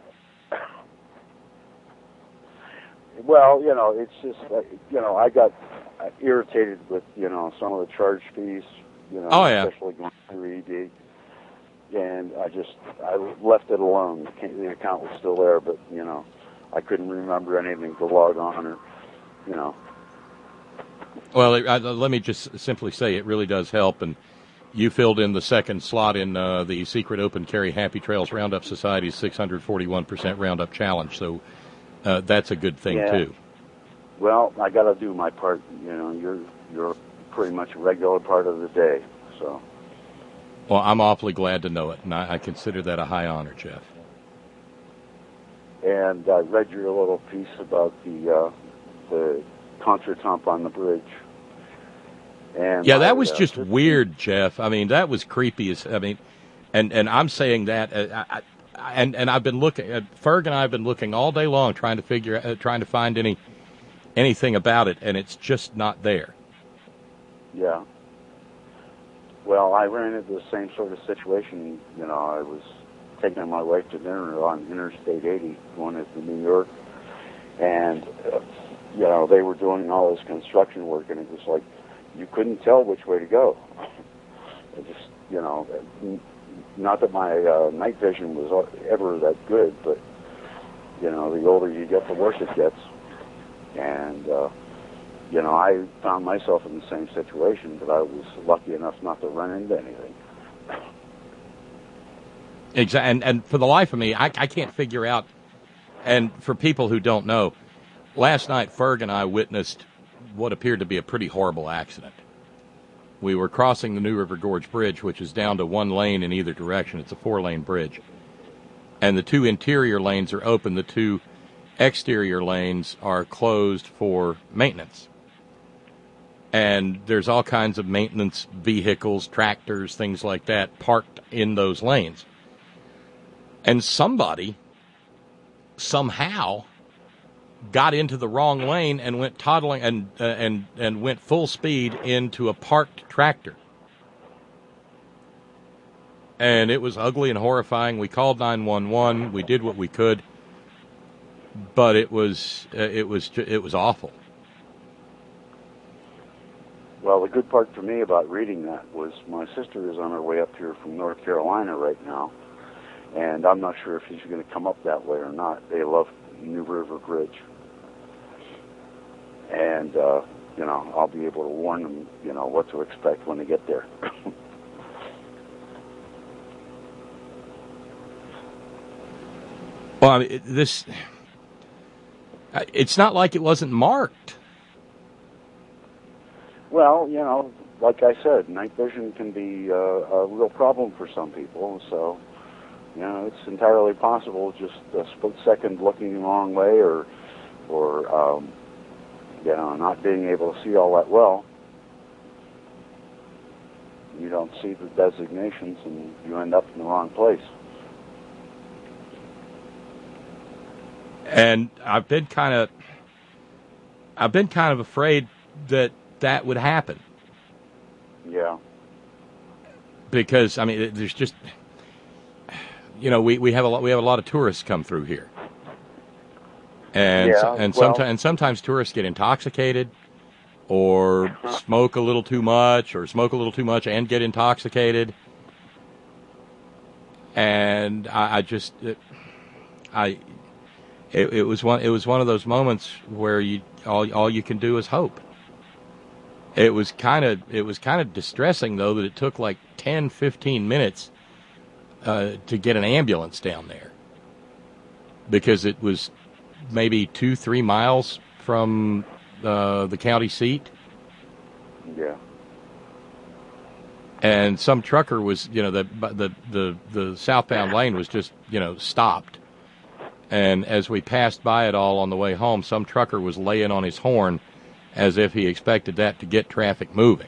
Well, it's just, I got irritated with, some of the charge fees, especially going through ED. And I left it alone. The account was still there, but, I couldn't remember anything to log on or, Well, let me just simply say it really does help, and you filled in the second slot in the Secret Open Carry Happy Trails Roundup Society's 641% Roundup Challenge, so that's a good thing, too. Well, I got to do my part. You're pretty much a regular part of the day, so. Well, I'm awfully glad to know it, and I consider that a high honor, Jeff. And I read your little piece about the contretemps on the bridge. And yeah, that was just weird, Jeff. I mean, that was creepy. And I'm saying that, and I've been looking. Ferg and I have been looking all day long trying to find anything about it, and it's just not there. Yeah. Well, I ran into the same sort of situation. I was taking my wife to dinner on Interstate 80, going into New York, and they were doing all this construction work, and it was like you couldn't tell which way to go. It just, not that my night vision was ever that good, but the older you get, the worse it gets. And I found myself in the same situation, but I was lucky enough not to run into anything. Exactly, and for the life of me, I can't figure out. And for people who don't know, last night Ferg and I witnessed what appeared to be a pretty horrible accident. We were crossing the New River Gorge Bridge, which is down to one lane in either direction. It's a 4-lane bridge. And the 2 interior lanes are open. The 2 exterior lanes are closed for maintenance. And there's all kinds of maintenance vehicles, tractors, things like that, parked in those lanes. And somebody, somehow, got into the wrong lane and went toddling and went full speed into a parked tractor. And it was ugly and horrifying. We called 911. We did what we could, but it was awful. Well, the good part for me about reading that was my sister is on her way up here from North Carolina right now, and I'm not sure if she's going to come up that way or not. They love New River Bridge. And, I'll be able to warn them, what to expect when they get there. Well, I mean, it's not like it wasn't marked. Well, like I said, night vision can be a real problem for some people, so, it's entirely possible just a split second looking the wrong way or not being able to see all that well. You don't see the designations and you end up in the wrong place. And I've been kind of afraid that would happen. Yeah. Because there's just we have a lot of tourists come through here. And sometimes tourists get intoxicated or smoke a little too much and get intoxicated. And it was one of those moments where all you can do is hope. It was kind of distressing, though, that it took like 10, 15 minutes to get an ambulance down there, because it was maybe 2-3 miles from the county seat. Yeah. And some trucker was, the southbound lane was just, stopped. And as we passed by it all on the way home, some trucker was laying on his horn as if he expected that to get traffic moving.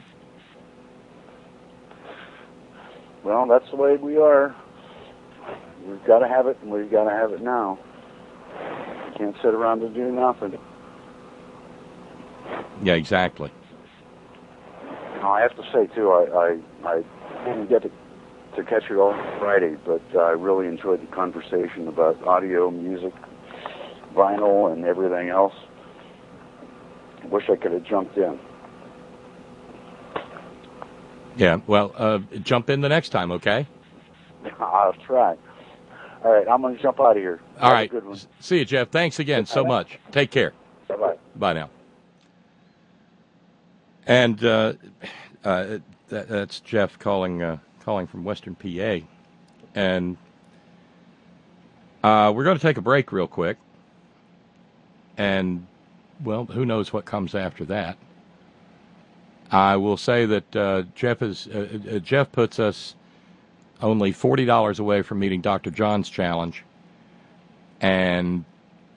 Well, that's the way we are. We've got to have it, and we've got to have it now. We can't sit around and do nothing. Yeah, exactly. I have to say, too, I didn't get to catch it all Friday, but I really enjoyed the conversation about audio, music, vinyl, and everything else. Wish I could have jumped in. Yeah, well, jump in the next time, okay? I'll try. All right, I'm going to jump out of here. All right. Have a good one. See you, Jeff. Thanks again so much. Take care. Bye-bye. Bye now. And that's Jeff calling from Western PA. And we're going to take a break real quick. And, well, who knows what comes after that. I will say that Jeff puts us only $40 away from meeting Dr. John's challenge and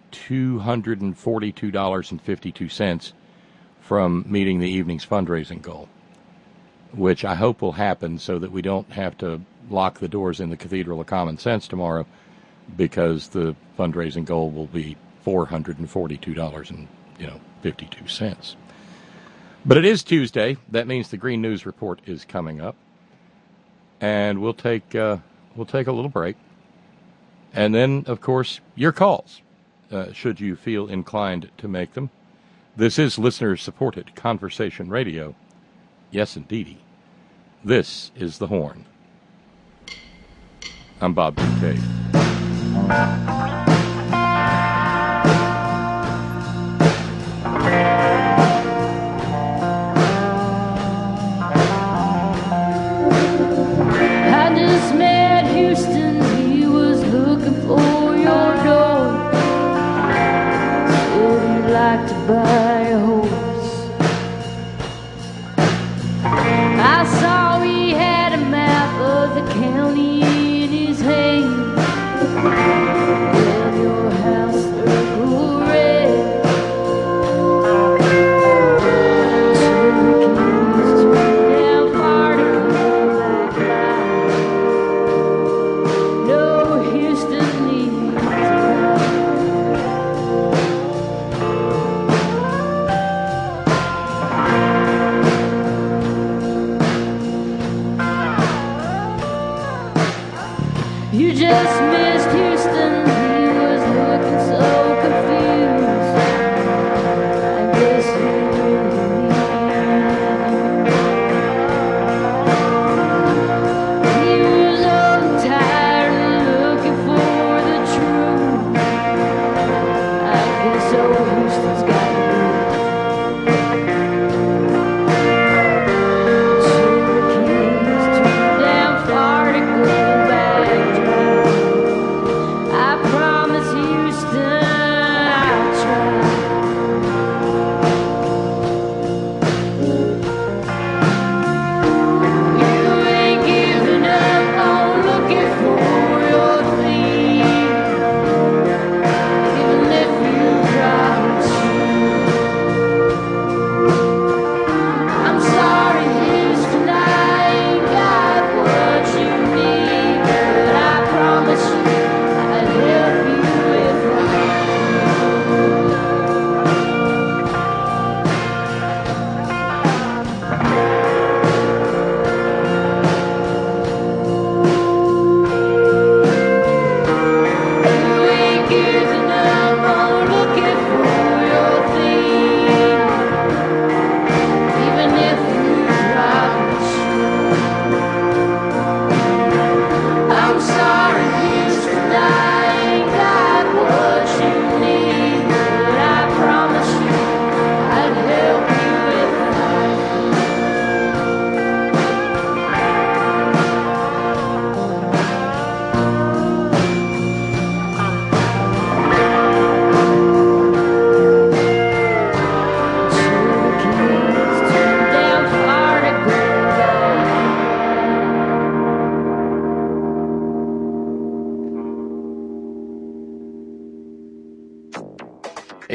$242.52 from meeting the evening's fundraising goal, which I hope will happen so that we don't have to lock the doors in the Cathedral of Common Sense tomorrow, because the fundraising goal will be $442.52. But it is Tuesday. That means the Green News Report is coming up, and we'll take a little break, and then, of course, your calls, should you feel inclined to make them. This is listener-supported conversation radio. Yes, indeedy. This is The Horn. I'm Bob Kincaid. I just met Houston, he was looking for your door. Said he'd like to buy a horse. I saw he had a map of the county in his hand.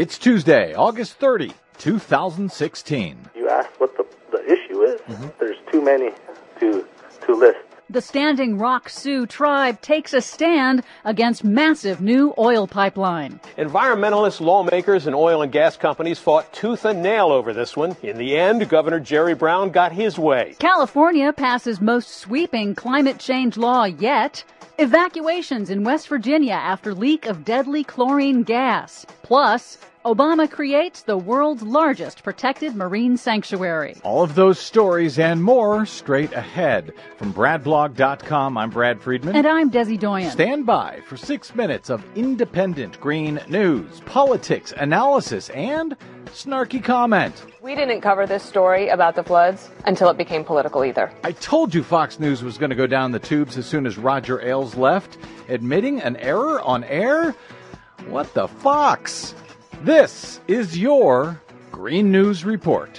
It's Tuesday, August 30, 2016. You asked what the issue is. There's too many to list. The Standing Rock Sioux tribe takes a stand against massive new oil pipeline. Environmentalists, lawmakers, and oil and gas companies fought tooth and nail over this one. In the end, Governor Jerry Brown got his way. California passes most sweeping climate change law yet. Evacuations in West Virginia after leak of deadly chlorine gas. Plus, Obama creates the world's largest protected marine sanctuary. All of those stories and more straight ahead. From BradBlog.com, I'm Brad Friedman. And I'm Desi Doyen. Stand by for 6 minutes of independent green news, politics, analysis, and snarky comment. We didn't cover this story about the floods until it became political either. I told you Fox News was going to go down the tubes as soon as Roger Ailes left. Admitting an error on air? What the fox? This is your Green News Report.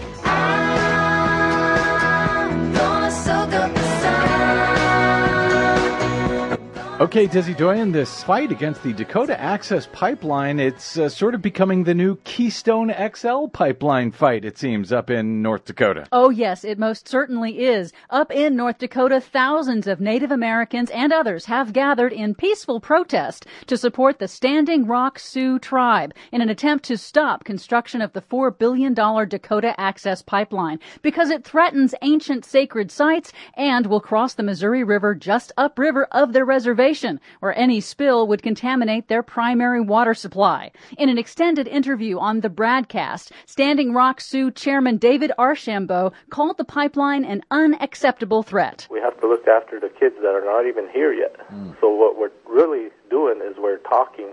Okay, Desi Doyen, this fight against the Dakota Access Pipeline, it's sort of becoming the new Keystone XL pipeline fight, it seems, up in North Dakota. Oh, yes, it most certainly is. Up in North Dakota, thousands of Native Americans and others have gathered in peaceful protest to support the Standing Rock Sioux tribe in an attempt to stop construction of the $4 billion Dakota Access Pipeline because it threatens ancient sacred sites and will cross the Missouri River just upriver of their reservation, where any spill would contaminate their primary water supply. In an extended interview on the broadcast, Standing Rock Sioux Chairman David Archambault called the pipeline an unacceptable threat. We have to look after the kids that are not even here yet. So what we're really doing is we're talking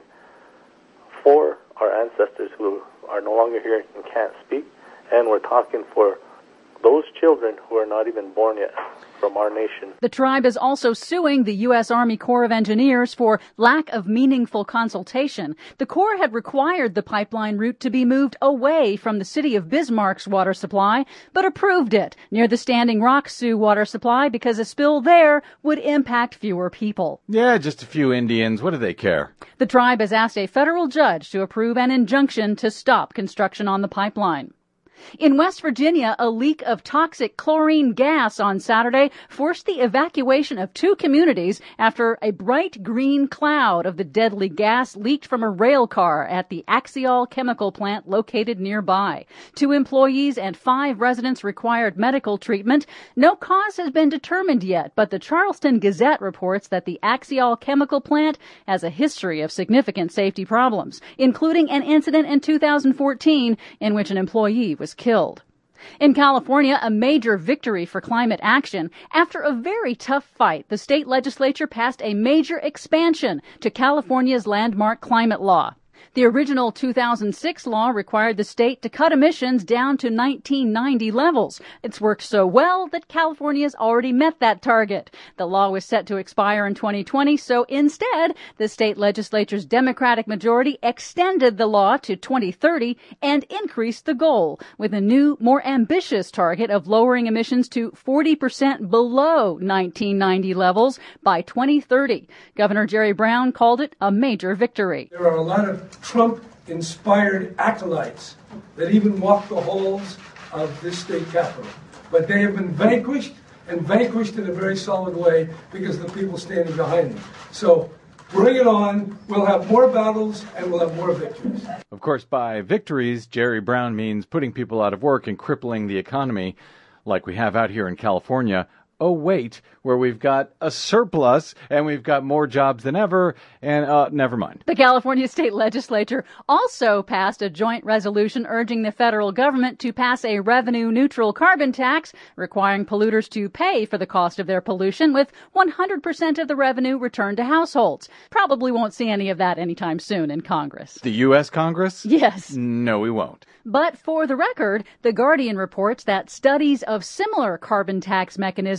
for our ancestors who are no longer here and can't speak, and we're talking for those children who are not even born yet from our nation. The tribe is also suing the U.S. Army Corps of Engineers for lack of meaningful consultation. The Corps had required the pipeline route to be moved away from the city of Bismarck's water supply, but approved it near the Standing Rock Sioux water supply because a spill there would impact fewer people. Yeah, just a few Indians. What do they care? The tribe has asked a federal judge to approve an injunction to stop construction on the pipeline. In West Virginia, a leak of toxic chlorine gas on Saturday forced the evacuation of 2 communities after a bright green cloud of the deadly gas leaked from a rail car at the Axiall chemical plant located nearby. 2 employees and 5 residents required medical treatment. No cause has been determined yet, but the Charleston Gazette reports that the Axiall chemical plant has a history of significant safety problems, including an incident in 2014 in which an employee was killed. In California, a major victory for climate action. After a very tough fight, the state legislature passed a major expansion to California's landmark climate law. The original 2006 law required the state to cut emissions down to 1990 levels. It's worked so well that California's already met that target. The law was set to expire in 2020, so instead, the state legislature's Democratic majority extended the law to 2030 and increased the goal with a new, more ambitious target of lowering emissions to 40% below 1990 levels by 2030. Governor Jerry Brown called it a major victory. There are a lot of Trump-inspired acolytes that even walk the halls of this state capitol. But they have been vanquished, and vanquished in a very solid way because of the people standing behind them. So bring it on. We'll have more battles, and we'll have more victories. Of course, by victories, Jerry Brown means putting people out of work and crippling the economy like we have out here in California. Oh, wait, where we've got a surplus and we've got more jobs than ever, and never mind. The California State Legislature also passed a joint resolution urging the federal government to pass a revenue-neutral carbon tax, requiring polluters to pay for the cost of their pollution, with 100% of the revenue returned to households. Probably won't see any of that anytime soon in Congress. The U.S. Congress? Yes. No, we won't. But for the record, The Guardian reports that studies of similar carbon tax mechanisms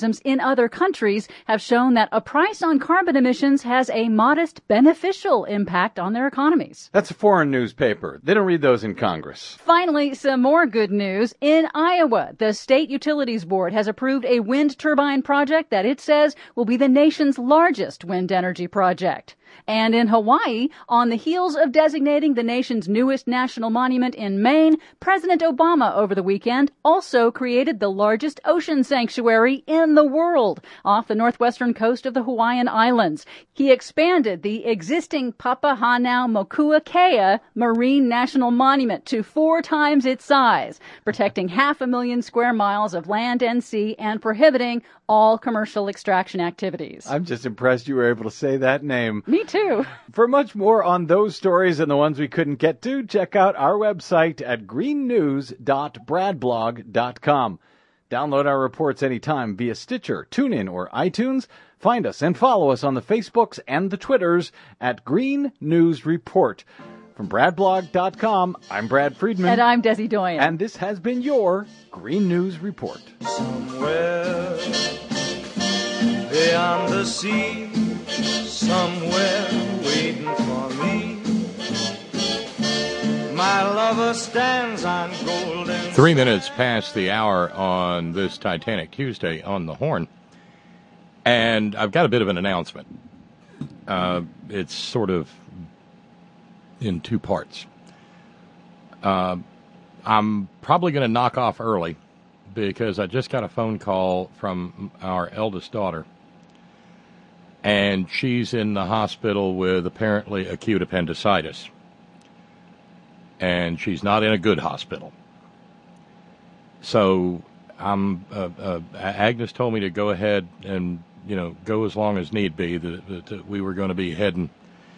mechanisms in other countries have shown that a price on carbon emissions has a modest beneficial impact on their economies. That's a foreign newspaper. They don't read those in Congress. Finally, some more good news. In Iowa, the State Utilities Board has approved a wind turbine project that it says will be the nation's largest wind energy project. And in Hawaii, on the heels of designating the nation's newest national monument in Maine, President Obama over the weekend also created the largest ocean sanctuary in the world off the northwestern coast of the Hawaiian Islands. He expanded the existing Papahanaumokuakea Marine National Monument to 4 times its size, protecting 500,000 square miles of land and sea and prohibiting all commercial extraction activities. I'm just impressed you were able to say that name. Me too. For much more on those stories and the ones we couldn't get to, check out our website at greennews.bradblog.com. Download our reports anytime via Stitcher, TuneIn, or iTunes. Find us and follow us on the Facebooks and the Twitters at Green News Report. From bradblog.com, I'm Brad Friedman. And I'm Desi Doyen. And this has been your Green News Report. Somewhere beyond the sea, somewhere waiting for me, my lover stands on golden... 3 minutes past the hour on this Titanic Tuesday on the Horn. And I've got a bit of an announcement. It's sort of in 2 parts. I'm probably going to knock off early because I just got a phone call from our eldest daughter. And she's in the hospital with apparently acute appendicitis. And she's not in a good hospital. So Agnes told me to go ahead and, go as long as need be, that we were going to be heading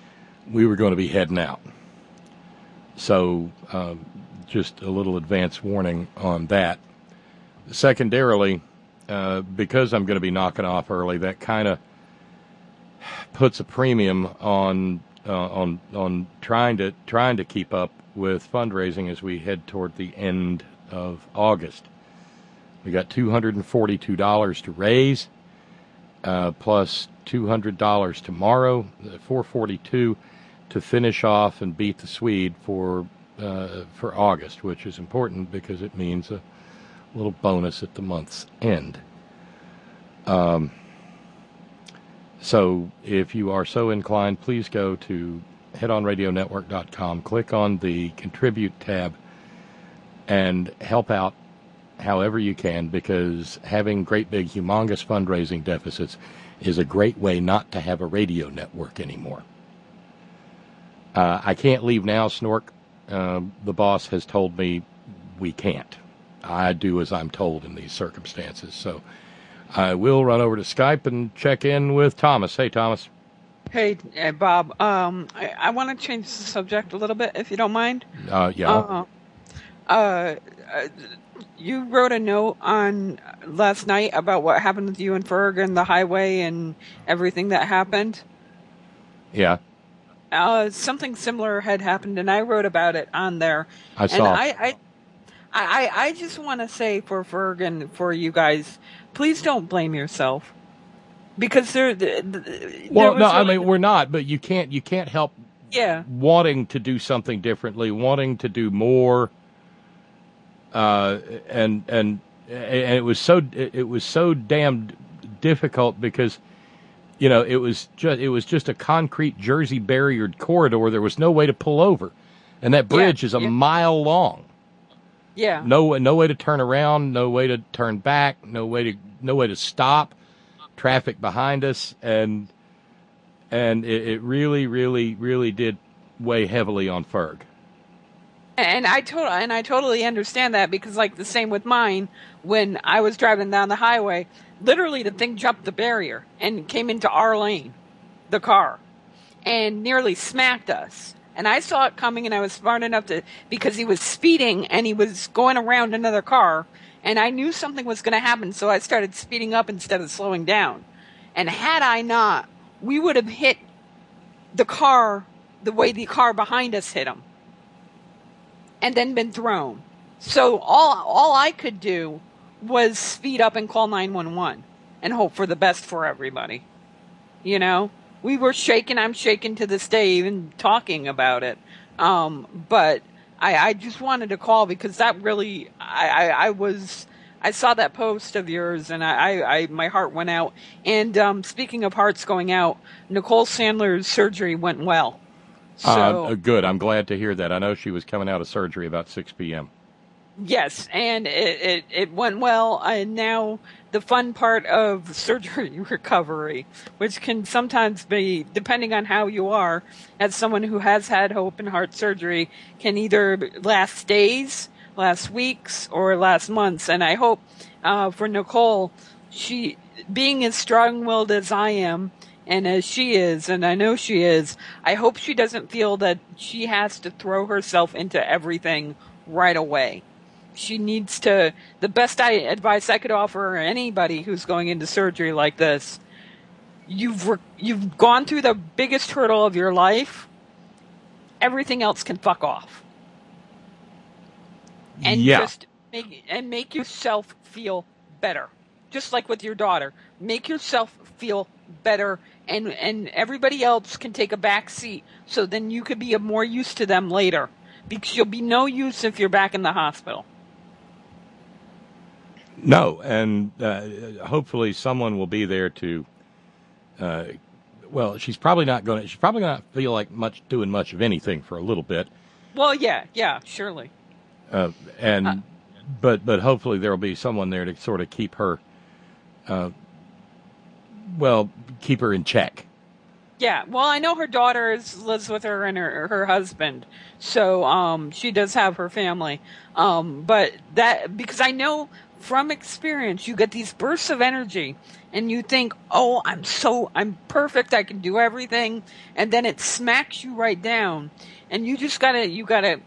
out. So just a little advance warning on that. Secondarily, because I'm going to be knocking off early, that kind of puts a premium on trying to keep up with fundraising as we head toward the end of August. We got $242 to raise, plus $200 tomorrow, $442 to finish off and beat the Swede for August, which is important because it means a little bonus at the month's end. So if you are so inclined, please go to headonradionetwork.com, click on the Contribute tab, and help out however you can, because having great big humongous fundraising deficits is a great way not to have a radio network anymore. I can't leave now, Snork. The boss has told me we can't. I do as I'm told in these circumstances. So I will run over to Skype and check in with Thomas. Hey, Thomas. Hey, Bob. I want to change the subject a little bit, if you don't mind. Yeah. You wrote a note on last night about what happened with you and Ferg and the highway and everything that happened. Yeah. Something similar had happened, and I wrote about it on there. I saw. And I just want to say for Ferg and for you guys, please don't blame yourself, because we're not, but you can't help wanting to do something differently, wanting to do more, and it was so damn difficult because it was just a concrete Jersey barriered corridor. There was no way to pull over, and that bridge is a mile long. Yeah. No way to turn around, no way to turn back, no way to stop. Traffic behind us, and it really, really, really did weigh heavily on Ferg. And I totally understand that, because like the same with mine, when I was driving down the highway, literally the thing jumped the barrier and came into our lane, the car, and nearly smacked us. And I saw it coming, and I was smart enough because he was speeding and he was going around another car, and I knew something was going to happen, so I started speeding up instead of slowing down. And had I not, we would have hit the car the way the car behind us hit him, and then been thrown. So all I could do was speed up and call 911. and hope for the best for everybody. You know, we were shaken. I'm shaken to this day, even talking about it. But I just wanted to call because that really, I saw that post of yours and my heart went out. And speaking of hearts going out, Nicole Sandler's surgery went well. So Good. I'm glad to hear that. I know she was coming out of surgery about 6 p.m. Yes, and it went well. And now the fun part of surgery recovery, which can sometimes be, depending on how you are, as someone who has had open heart surgery, can either last days, last weeks, or last months. And I hope for Nicole, she, being as strong-willed as I am, and as she is, and I know she is, I hope she doesn't feel that she has to throw herself into everything right away. She needs to, the best advice I could offer anybody who's going into surgery like this, you've gone through the biggest hurdle of your life. Everything else can fuck off. And just make yourself feel better. Just like with your daughter. Make yourself feel better, and everybody else can take a back seat, so then you could be of more use to them later. Because you'll be no use if you're back in the hospital. No, and hopefully someone will be there to. Well, she's probably not going to feel like doing much of anything for a little bit. Well, yeah, surely. But hopefully there will be someone there to sort of keep her. Keep her in check. Yeah, well, I know her daughter lives with her and her husband, so she does have her family. But that, because I know from experience, you get these bursts of energy, and you think, "Oh, I'm perfect. I can do everything," and then it smacks you right down, and you just gotta,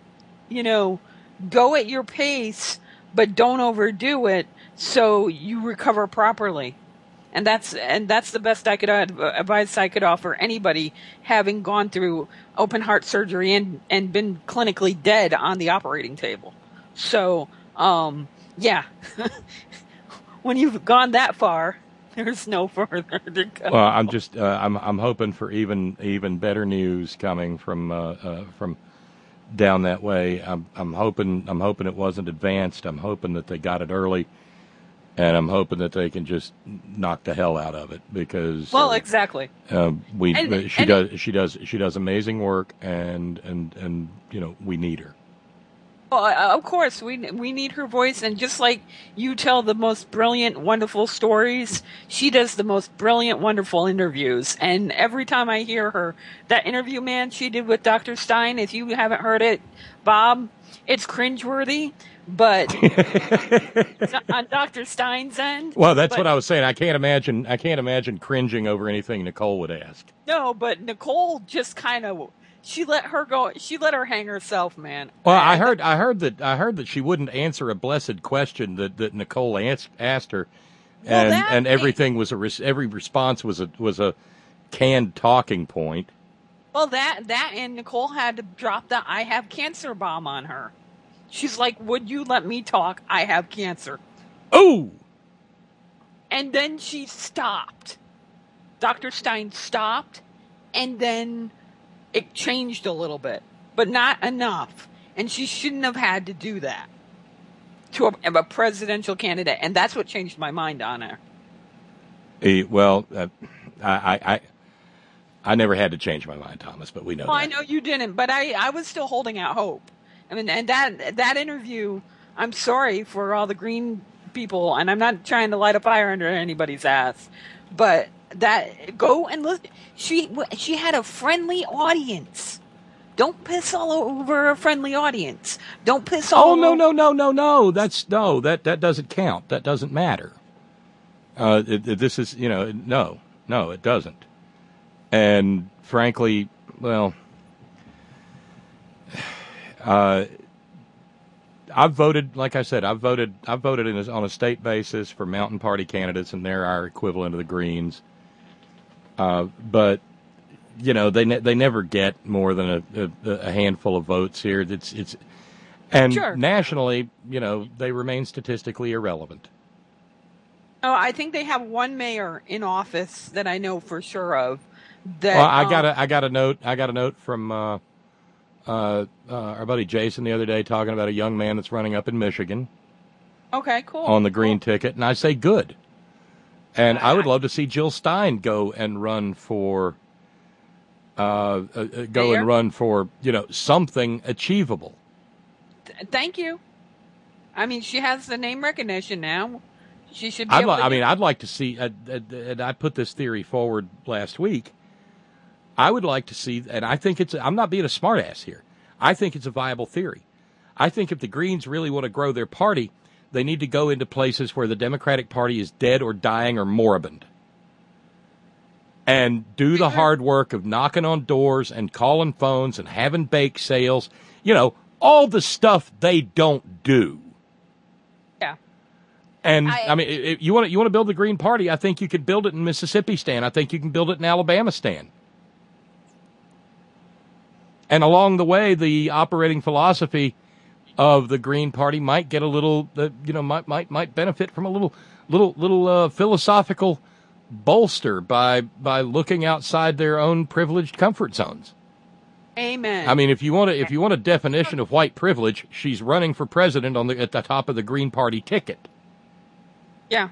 go at your pace, but don't overdo it, so you recover properly. And that's the best advice I could offer anybody having gone through open heart surgery and been clinically dead on the operating table. So, yeah, when you've gone that far, there's no further to go. Well, I'm just I'm hoping for even better news coming from down that way. I'm hoping it wasn't advanced. I'm hoping that they got it early. And I'm hoping that they can just knock the hell out of it because. Well, exactly. She does amazing work, and we need her. Well, of course we need her voice, and just like you tell the most brilliant, wonderful stories, she does the most brilliant, wonderful interviews. And every time I hear her, that interview, man, she did with Dr. Stein. If you haven't heard it, Bob, it's cringeworthy. But on Dr. Stein's end. Well, that's what I was saying. I can't imagine cringing over anything Nicole would ask. No, but Nicole just kind of she let her go. She let her hang herself, man. Well, I heard that she wouldn't answer a blessed question that Nicole asked her, and everything was every response was a canned talking point. Well, that and Nicole had to drop the "I have cancer" bomb on her. She's like, "Would you let me talk? I have cancer." Oh! And then she stopped. Dr. Stein stopped, and then it changed a little bit, but not enough. And she shouldn't have had to do that to a presidential candidate, and that's what changed my mind on her. I never had to change my mind, Thomas, but we know that. I know you didn't, but I was still holding out hope. I mean, and that interview, I'm sorry for all the green people, and I'm not trying to light a fire under anybody's ass, but go and look. She had a friendly audience. Don't piss all over a friendly audience. Don't piss all over. No. That doesn't count. That doesn't matter. This is, no, it doesn't. And frankly, well, I've voted, like I said, I've voted on a state basis for Mountain Party candidates, and they're our equivalent of the Greens. But they never get more than a handful of votes here. And sure. Nationally, they remain statistically irrelevant. Oh, I think they have one mayor in office that I know for sure of. That Well, I got a note from our buddy Jason the other day talking about a young man that's running up in Michigan Okay, cool. on the green ticket, and I say good. And I would love to see Jill Stein go and run for something achievable. Thank you. I mean, she has the name recognition now. She should be able to I'd like to see, and I put this theory forward last week, I would like to see, and I think I'm not being a smartass here, I think it's a viable theory. I think if the Greens really want to grow their party, they need to go into places where the Democratic Party is dead or dying or moribund. And do the hard work of knocking on doors and calling phones and having bake sales. You know, all the stuff they don't do. Yeah. And, I mean, if you want to build the Green Party, I think you could build it in Mississippi, Stan. I think you can build it in Alabama, Stan. And along the way, the operating philosophy of the Green Party might get a little, might benefit from a little philosophical bolster by looking outside their own privileged comfort zones. Amen. I mean, if you want a definition of white privilege, she's running for president at the top of the Green Party ticket. Yeah.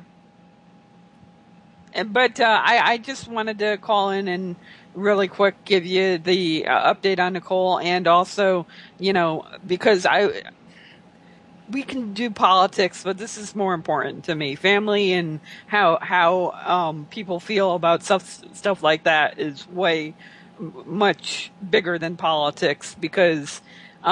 But I just wanted to call in and really quick give you the update on Nicole, and also, because we can do politics, but this is more important to me. Family and how people feel about stuff like that is way much bigger than politics, because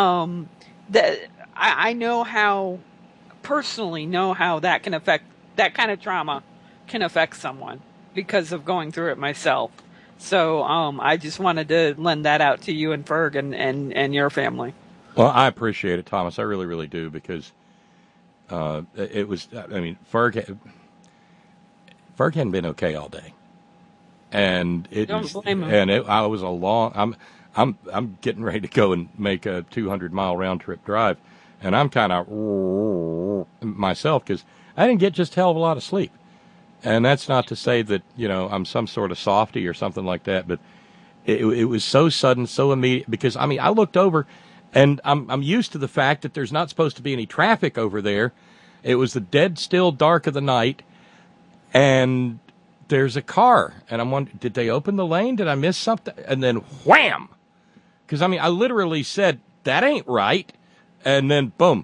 I personally know how that can affect, that kind of trauma can affect someone because of going through it myself. So I just wanted to lend that out to you and Ferg and your family. Well, I appreciate it, Thomas. I really, really do, because it was. I mean, Ferg hadn't been okay all day, and it. Don't blame him. And I was a long. I'm getting ready to go and make a 200-mile round trip drive, and I'm kind of myself because I didn't get just a hell of a lot of sleep. And that's not to say that, I'm some sort of softy or something like that, but it was so sudden, so immediate, because, I mean, I looked over, and I'm used to the fact that there's not supposed to be any traffic over there. It was the dead still dark of the night, and there's a car, and I'm wondering, did they open the lane? Did I miss something? And then wham! Because, I mean, I literally said, that ain't right, and then boom.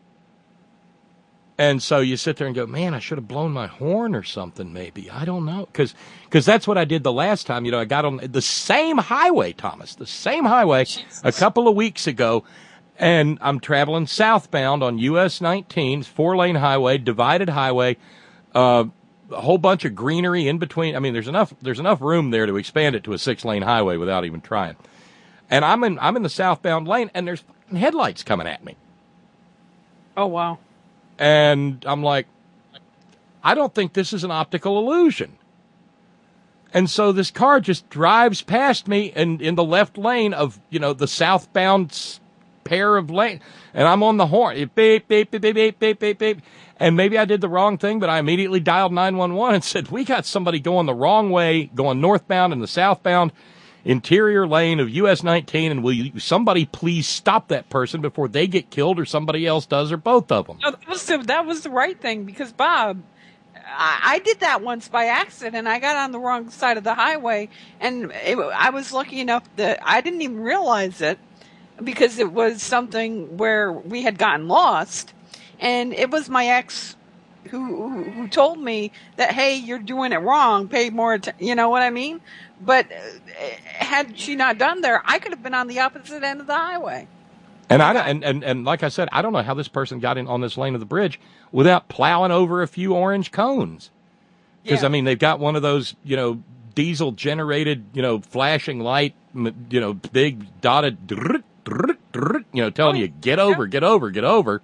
And so you sit there and go, man, I should have blown my horn or something, maybe. I don't know. Because that's what I did the last time. I got on the same highway, Thomas, the same highway a couple of weeks ago. And I'm traveling southbound on US 19, 4-lane highway, divided highway, a whole bunch of greenery in between. I mean, there's enough room there to expand it to a 6-lane highway without even trying. And I'm in the southbound lane, and there's headlights coming at me. Oh, wow. And I'm like, I don't think this is an optical illusion. And so this car just drives past me in the left lane of, the southbound pair of lanes. And I'm on the horn. It beep, beep, beep, beep, beep, beep, beep, beep. And maybe I did the wrong thing, but I immediately dialed 911 and said, we got somebody going the wrong way, going northbound in the southbound interior lane of US 19, and will somebody please stop that person before they get killed or somebody else does, or both of them? No, that was the right thing, because Bob, I did that once by accident. I got on the wrong side of the highway, and I was lucky enough that I didn't even realize it, because it was something where we had gotten lost, and it was my ex who told me that, hey, you're doing it wrong, pay more attention, you know what I mean? But had she not done there, I could have been on the opposite end of the highway. And and like I said, I don't know how this person got in on this lane of the bridge without plowing over a few orange cones. Because, I mean, they've got one of those, diesel generated, flashing light, big dotted, telling you, get over, get over, get over.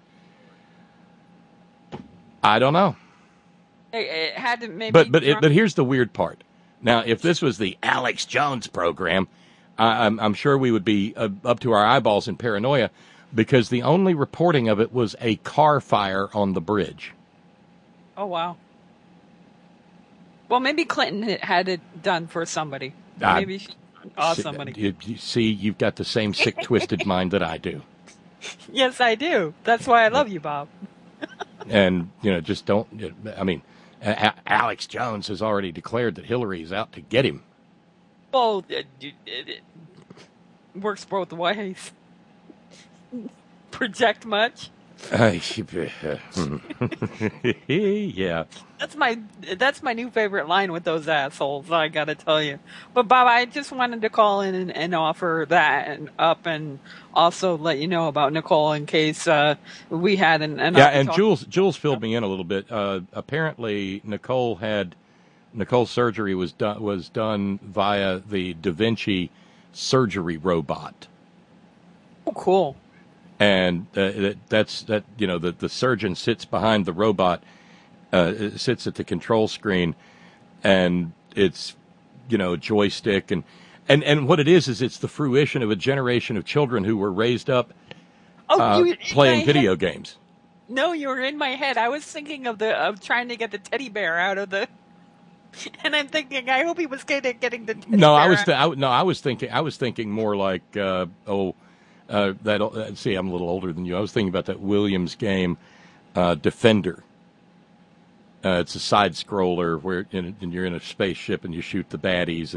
I don't know. It had to maybe. But here's the weird part. Now, if this was the Alex Jones program, I'm sure we would be up to our eyeballs in paranoia, because the only reporting of it was a car fire on the bridge. Oh, wow. Well, maybe Clinton had it done for somebody. Maybe she somebody. You see, you've got the same sick, twisted mind that I do. Yes, I do. That's why I love you, Bob. And, just don't, I mean, Alex Jones has already declared that Hillary is out to get him. Well, it works both ways. Project much? Yeah. That's my new favorite line with those assholes, I gotta tell you. But Bob, I just wanted to call in and offer that and also let you know about Nicole in case we had an and Jules filled me in a little bit. Apparently Nicole's surgery was done via the Da Vinci surgery robot. Oh, cool. And the surgeon sits behind the robot, sits at the control screen, and it's, a joystick. And what it is it's the fruition of a generation of children who were raised up playing video games. No, you were in my head. I was thinking of trying to get the teddy bear out of the... And I'm thinking, I hope he was getting the teddy bear. I was thinking more like, I'm a little older than you. I was thinking about that Williams game, Defender. It's a side scroller where you're in a spaceship and you shoot the baddies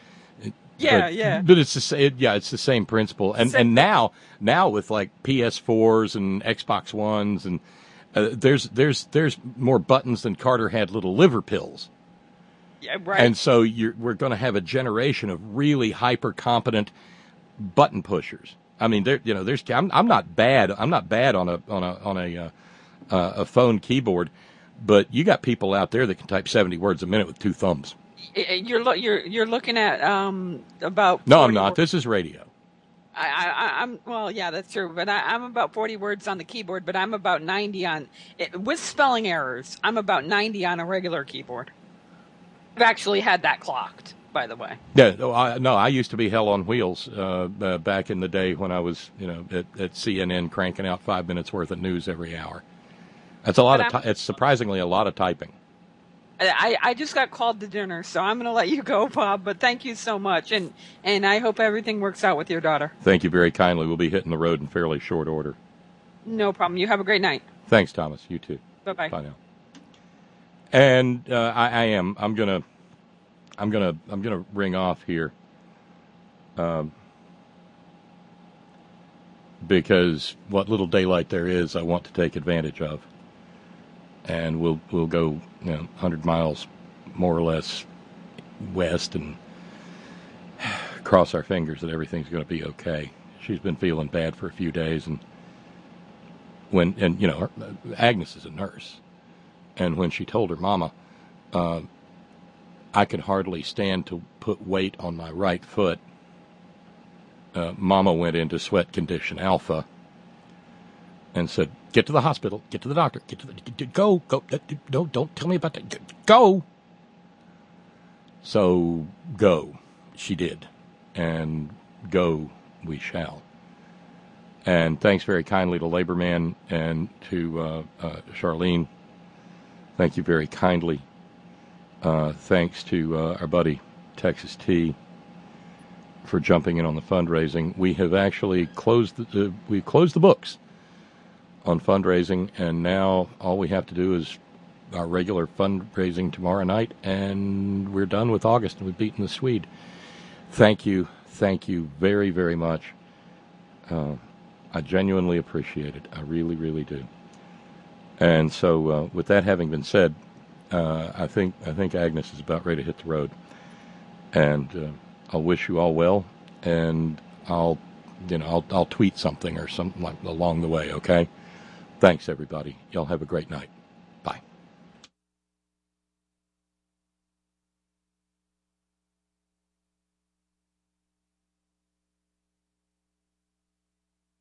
But it's the same principle. And now with like PS4s and Xbox Ones and there's more buttons than Carter had little liver pills. Yeah, right. And so we're going to have a generation of really hyper competent button pushers. I mean, I'm not bad. I'm not bad on a phone keyboard, but you got people out there that can type 70 words a minute with two thumbs. You're looking at about. No, I'm not. This is radio. I'm well, yeah, that's true. But I'm about 40 words on the keyboard, but I'm about 90 on with spelling errors. I'm about 90 on a regular keyboard. I've actually had that clocked, by the way. Yeah, I used to be hell on wheels back in the day when I was, at CNN cranking out 5 minutes worth of news every hour. That's a lot it's surprisingly a lot of typing. I just got called to dinner, so I'm going to let you go, Bob. But thank you so much, and I hope everything works out with your daughter. Thank you very kindly. We'll be hitting the road in fairly short order. No problem. You have a great night. Thanks, Thomas. You too. Bye-bye. Bye now. And I'm gonna ring off here, because what little daylight there is, I want to take advantage of, and we'll go 100 miles more or less west and cross our fingers that everything's going to be okay. She's been feeling bad for a few days, and Agnes is a nurse. And when she told her mama, I could hardly stand to put weight on my right foot, mama went into sweat condition alpha and said, get to the hospital, get to the doctor, go, no, don't tell me about that, go. So go, she did, and go we shall. And thanks very kindly to Laborman and to Charlene. Thank you very kindly. Thanks to our buddy Texas T for jumping in on the fundraising. We have actually closed the books on fundraising, and now all we have to do is our regular fundraising tomorrow night, and we're done with August, and we've beaten the Swede. Thank you very, very much. I genuinely appreciate it. I really, really do. And so, with that having been said, I think Agnes is about ready to hit the road, and I'll wish you all well, and I'll tweet something or something like along the way. Okay, thanks everybody. Y'all have a great night.